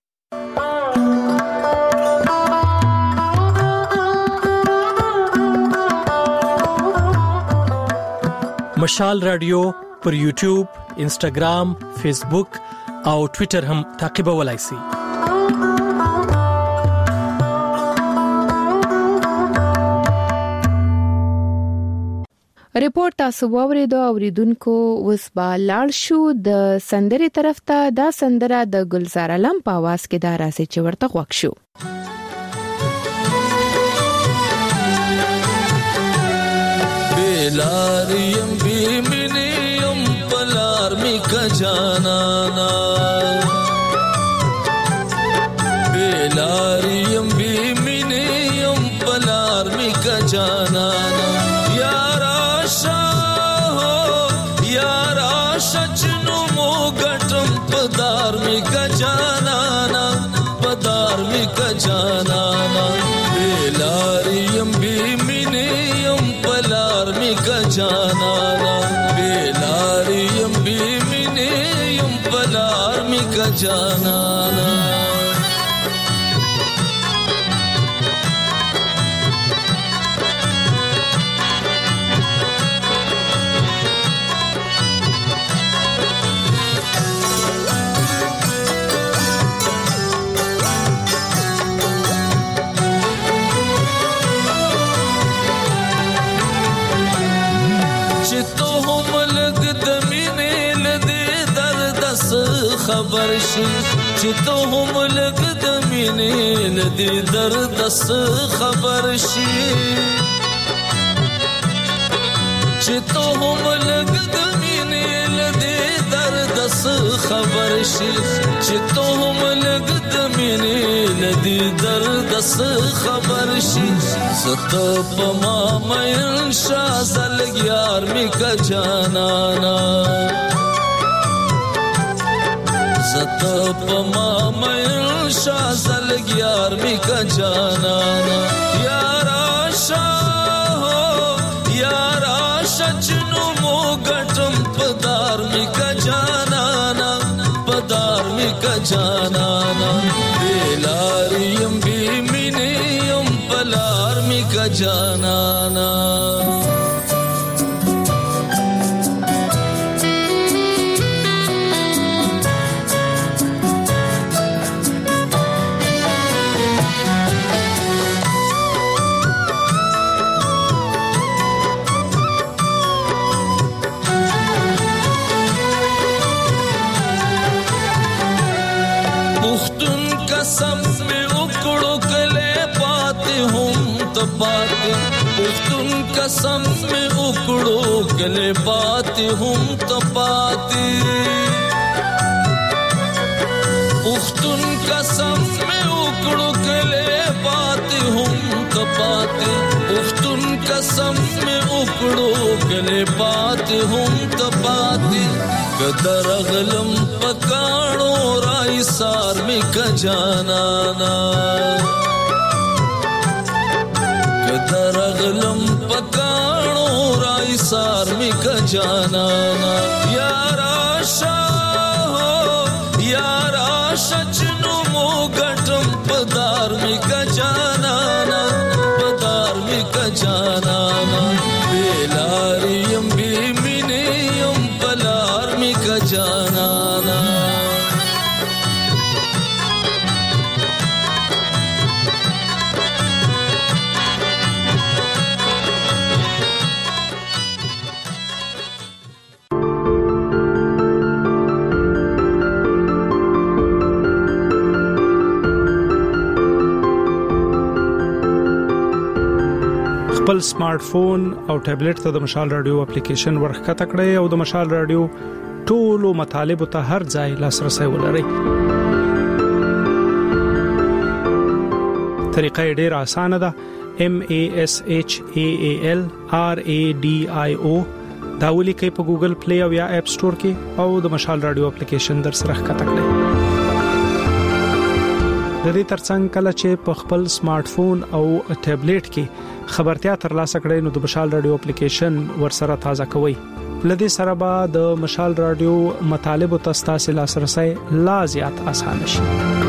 مشال رادیو پر یوټیوب، انسټاګرام، فیسبوک او ټوئیټر هم تعقیبولای شئ. ریپورت تاسو واوریدو اوریدونکو وس با لاړ شو د سندري طرف ته. دا سندره د گلزار علم په आवाज کې دا راسي چې ورته غوښ شو. بلاریم بیمنیم پلار می کجانانا بلاریم بیمنیم پلار می کجانانا یارا شاہو یارا شچنو مو گٹم پدار می کجانانا پدار می کجانانا بلاریم بیمنیم پلار می کجانانا بلاریم بیمنیم پلار می کجانانا خبر شي چې ته هم لګ د مینې لدی درد اس خبر شي چې ته هم لګ د مینې لدی درد اس خبر شي چې ته هم لګ د مینې لدی درد اس خبر شي ست په ما مې شازل یار می کا جانانا ست پما مې شازل یار می کا جانانا یارا شاہو یارا شچنو مو گټم پدار می کا جانانا پدار می کا جانانا بلاریم بیمنیم پلار می کا جانانا پختون قسم میں اکڑو گلے بات ہم تپاتے پختون قسم میں اکڑو گلے بات ہم تپاتے پختون قسم میں اکڑو گلے بات ہم تپاتے قدر غلم پکاڑو رائی سار میں کجانانا درغلم پکانو رائی سار می کا جانانا یا می کا جانانا بیلاریم بی مینیم بلار می کا جانانا خپل سمارټ فون او ټابلیټ ته د مشال رادیو اپلیکیشن ورخکته کړئ او د مشال رادیو ټولو مطالب ته هر ځای لاسرسي ولرئ. طریقه ډیره اسانه ده. M A S H A A L R A D I O دا ولیکئ په ګوګل پلی او یا اپ سٹور کې او د مشال رادیو اپلیکیشن در سره ښکته کړئ. د دې ترڅنګ کله چې په خپل سمارټ فون او ټابلیټ کې خبرتیا ترلاسه کړئ نو د مشال رادیو اپلیکیشن ورسره تازه کوئ. لدې سره به د مشال رادیو مطالب او تاسو لاسرسي لا زیات اسانه شي.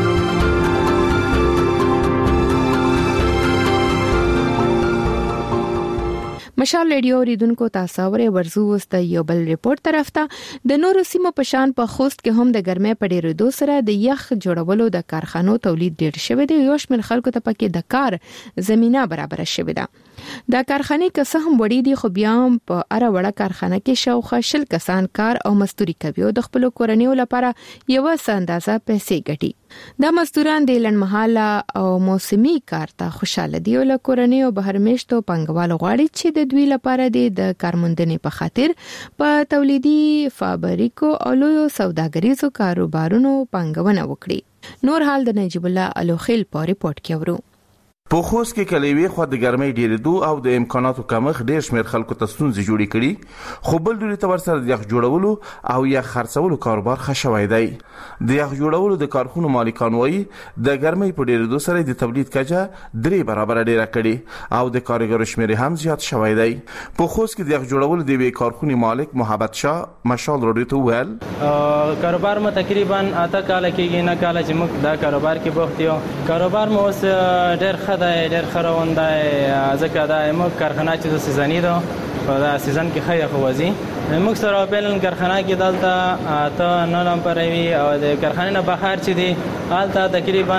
مشال رادیو ریدونکو تاسو ورې ورزو وست یو بل ریپورت طرف ته د نورو سیمو په شان په خوست کې هم د ګرمۍ په ډیرو دو سره د یخ جوړولو د کارخانو تولید ډیر شوی دی. یو شمېر خلکو ته پکې د کار زمينه برابر شوی ده. دا کارخانه که څه هم وړي دي خو بیا په اړه وړه کارخانه کې شاوخوا شل کسان کار او مزدوري کوي او د خپل کورنیو لپاره یو څه اندازه پیسې ګټي. دا مزدوران د لنډمهاله او موسمي کار ته خوشاله دي او له کورنیو بهر میشتو پنګوالو غواړي چې د دوی لپاره د کارموندنې په خاطر په تولیدي فابریکو او لویو سوداګریزو کاروبارونو پنګونه وکړي. نور حال د نجیب الله الوخیل په ریپورت کې ورو. په خوست کې کلیوي خو د ګرمۍ ډیرېدو او د امکاناتو کمښت ډیر شمېر خلکو ته ستونزې جوړې کړي، خو بل ډول ته ورسره د یخ جوړولو او یا خرڅولو کاروبار ښه شوی دی. د یخ جوړولو د کارخونو مالکان وایي د ګرمۍ په ډیرېدو سره د تولید کچه درې برابر ډیره کړي او د کارګرو شمېر هم زیات شوی دی. په خوست کې د یخ جوړولو د وی کارخونې مالک محبت شاه مشال رادیو ته ویل کاروبار مو تقریبا اته کال کېږي نه کال چې موږ دا کاروبار کې بوخت یو. کاروبار مو اوس ډیر ښه دی، ډیر ښه روان دی ځکه دا موږ کارخانه چې سیزني ده په دا سیزن کې ښه یخ وځي. موږ سره پیلن کارخانه کې دلته ته نه لمپروي او د کارخانې نه بهر چې دی حالت تقریبا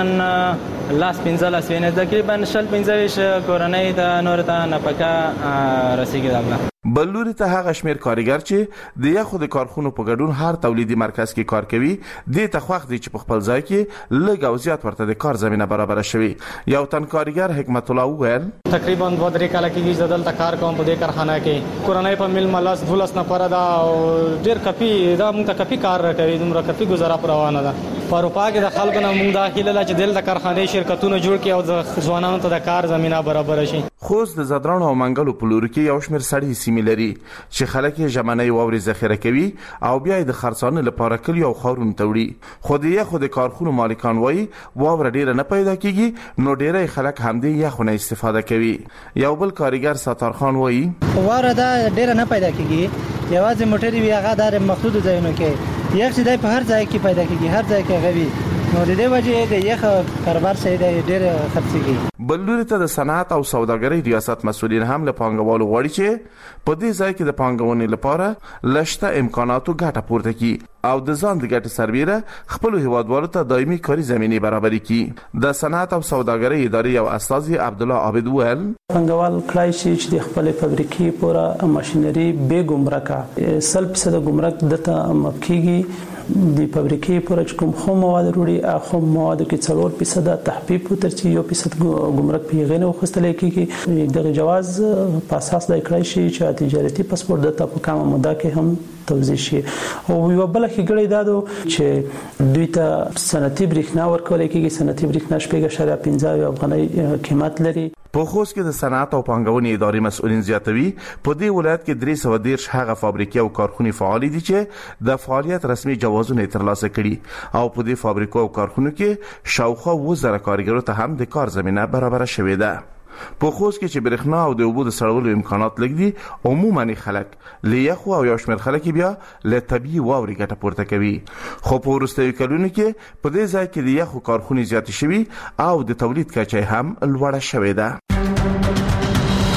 لاس پنځه لاس وینه تقریبا شل پنځه ویش کورنۍ د نور ته نفقه رسیږي. دلته بلوري ته هغه شمیر کارګر چې د یخو د کارخونو په ګډون هر تولیدي مرکز کې کار کوي د تخوخ دي چې په خپل ځای کې لږ او زیات ورته د کار زمينه برابر شوي. یو تن کارګر حکمت الله وویل تقریبا دوه درې کال کې چې دلته کار کوم په دې کارخانه کې کورنۍ په مل ملاس دولس نه پر دا او ډیر کپی دا موږ ته کپی کار کوي، دومره کپی گزاره روانه ده. په اروپا کې د خلکو نه موږ داخله لا چې دلته کارخانه شرکتونه جوړ کړي او ځوانانو ته د کار زمينه برابر شي. خوست د زدران او منګلو په لور کې یو شمېر سړي سیمې لري چې خلک یې ژمنۍ واوري ذخیره کوي او بیا د خرڅانه لپاره کلی او خاورون توړي. خو د یخو د کارخونو مالکان وایي واور ډیره نه پیدا کیږي نو ډیره خلک هم د یخونه استفاده کوي. یو بل کارګر ستار خان وایي واور دا ډیره نه پیدا کیږي، یوازې موټری وی هغه د محدود ځایونو کې یخ چې د په هر ځای کې پیدا کیږي، هر ځای کې غوي نو د دې وجه د یخ کاروبار سي د ډېر خرڅيږي. بلوري ته د صنعت او سوداګرۍ ریاست مسؤلین هم له پانګوالو غواړي چې په دې ځای کې د پانګونې لپاره لشته امکاناتو ګټه پورته کړي او د ځان د ګټې سربېره خپل هیوادوالو ته دایمي کاري زمينه برابري کړي. د صنعت او سوداګرۍ ادارې یو استاذ عبد الله عابد ویل پانګوال کلای شي چې د خپل فابریکې پورا ماشينري به ګمرکا سل فیصد ګمرک دته مکیږي. د فابریکې پورا کوم خو مواد وروړي اخو مواد کې څلور فیصد تحبیب تر چې یو فیصد ګمرک پیغینه وخستل کېږي. د جواز په اساس د کړای شي چې تجارتي پاسپورت د په کومه موده کې هم توضیح شي. او یو بل خګړې دادو چې دوی ته صنعتي بریښنا ورکول کېږي. صنعتي بریښنا شپږ اشاریه پنځه افغانۍ قیمت لري. په خوست کې د صنعت او پانګونې ادارې مسؤلین زیاتوي په دې ولایت کې درې سوه دېرش هغه فابریکې او کارخونې فعال دي چې د فعالیت رسمي جوازونه ترلاسه کړي او په دې فابریکو او کارخونو کې شاوخوا اووه زره کارګرو ته هم د کار زمينه برابر شوې ده. په خوست کې چې برېښنا او د اوبو د سړولو امکانات لږ دي عموما خلک له یخو او یو شمېر خلک بیا له طبيعي واوري ګټه پورته کوي. خو په وروستیو کلونو کې په دې ځای کې د یخو کارخونې زیاتې شوي او د تولید کچه هم لوړه شوې ده.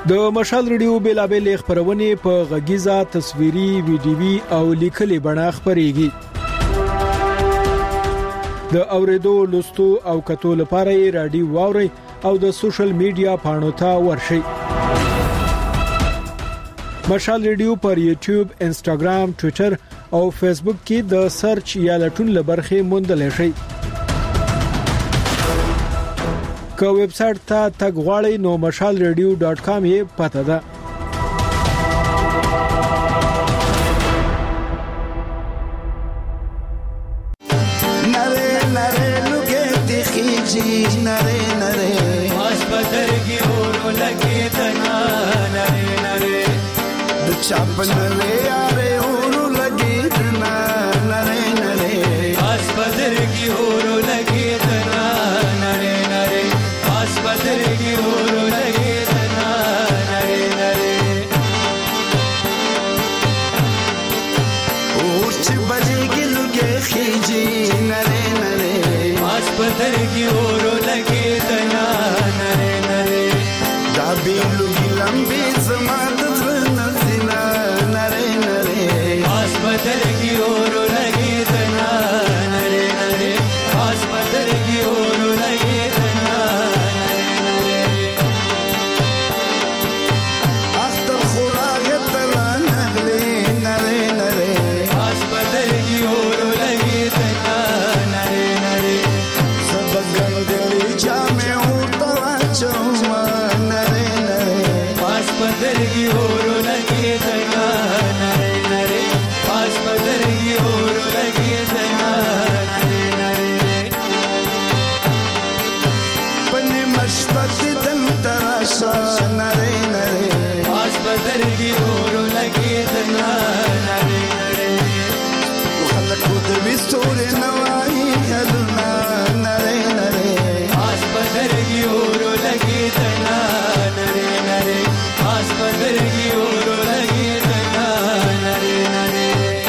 د مشال ریډیو بیلابل خبرونه په غږیزه تصویري ویډیوي او لیکلي بڼه خبريږي د اوریدو لوستو او کتو لپاره رادیو واوري او د سوشل میډیا پاڼو ته ورشي مشال ریډیو پر یوټیوب انسټاګرام ټوئیټر او فیسبوک کې د سرچ یا لټون لبرخه موندل شي که ویب سټ ته تګ غواړئ نو مشال ریډیو ډاٹ کام یې پته ده نره نره لوګې د خيجي نره نره واش بدرګي ورو لګي تنا نره نره د چاپ نره یاره ورو لګي تنا نره نره واش بدرګي ورو لګي تنا نره نره بدرګي ورو لګي تنا نره نره اور چې بلګي لګي خيجي نره نره واس بدرګي ورو لګي تنا نره نره دا به لګي لمبي زما د زړه زنا نره نره واس بدرګي ورو لګي تنا نره نره واس بدرګي ورو لګي تنا بدرګي ورو لګي تنا نره نره پاس بدرګي ورو لګي تنا نره نره پنه مشبت دل تراشا نره نره پاس بدرګي ورو لګي تنا نره نره خلکو د وستور نوای هلنا نره نره پاس بدرګي ورو لګي تنا نره نره پاس بدرګي ورو لګي تنا نره نره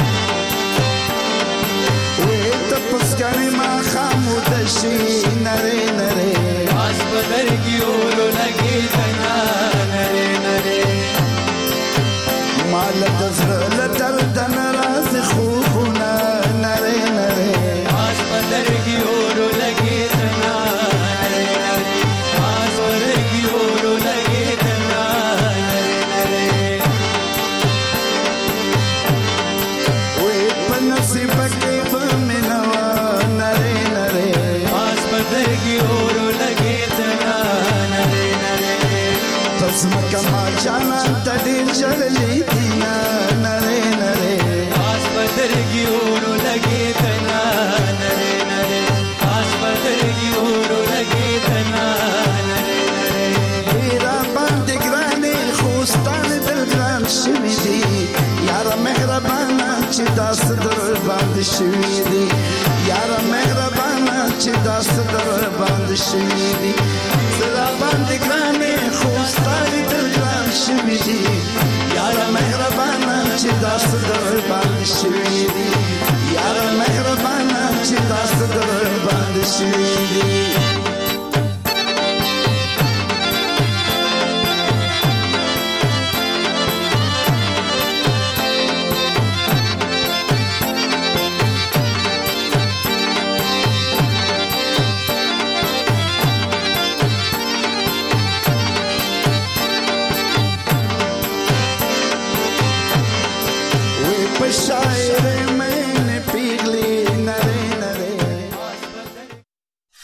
وې ته پسګنې ما خامود شي نره نره پاس بدرګي ورو لګي تنا نره نره مال د زړه دل دن راز خو خو نره نره پاس بدرګي ورو لګي تنا نره نره پاس بدرګي ورو لګي تنا نصیب کې بمنو نره نره پاس بدرګي ورو لګي تنا نره نره تاسو کما جانا تدې چلې دینا نره نره پاس بدرګي ورو لګي تنا نره نره پاس بدرګي ورو لګي تنا نره نره ډیرا باندې ګرانې خوستان دل ګران شمې دي یار مهربان چې داس در باندې شوي دي یار مهربان چې داس در باندې شوي دي زړه باندې ګرانې خوستاري در ګران شوي دي یار مهربان چې داس در باندې شوي دي یار مهربان چې داس در باندې شوي دي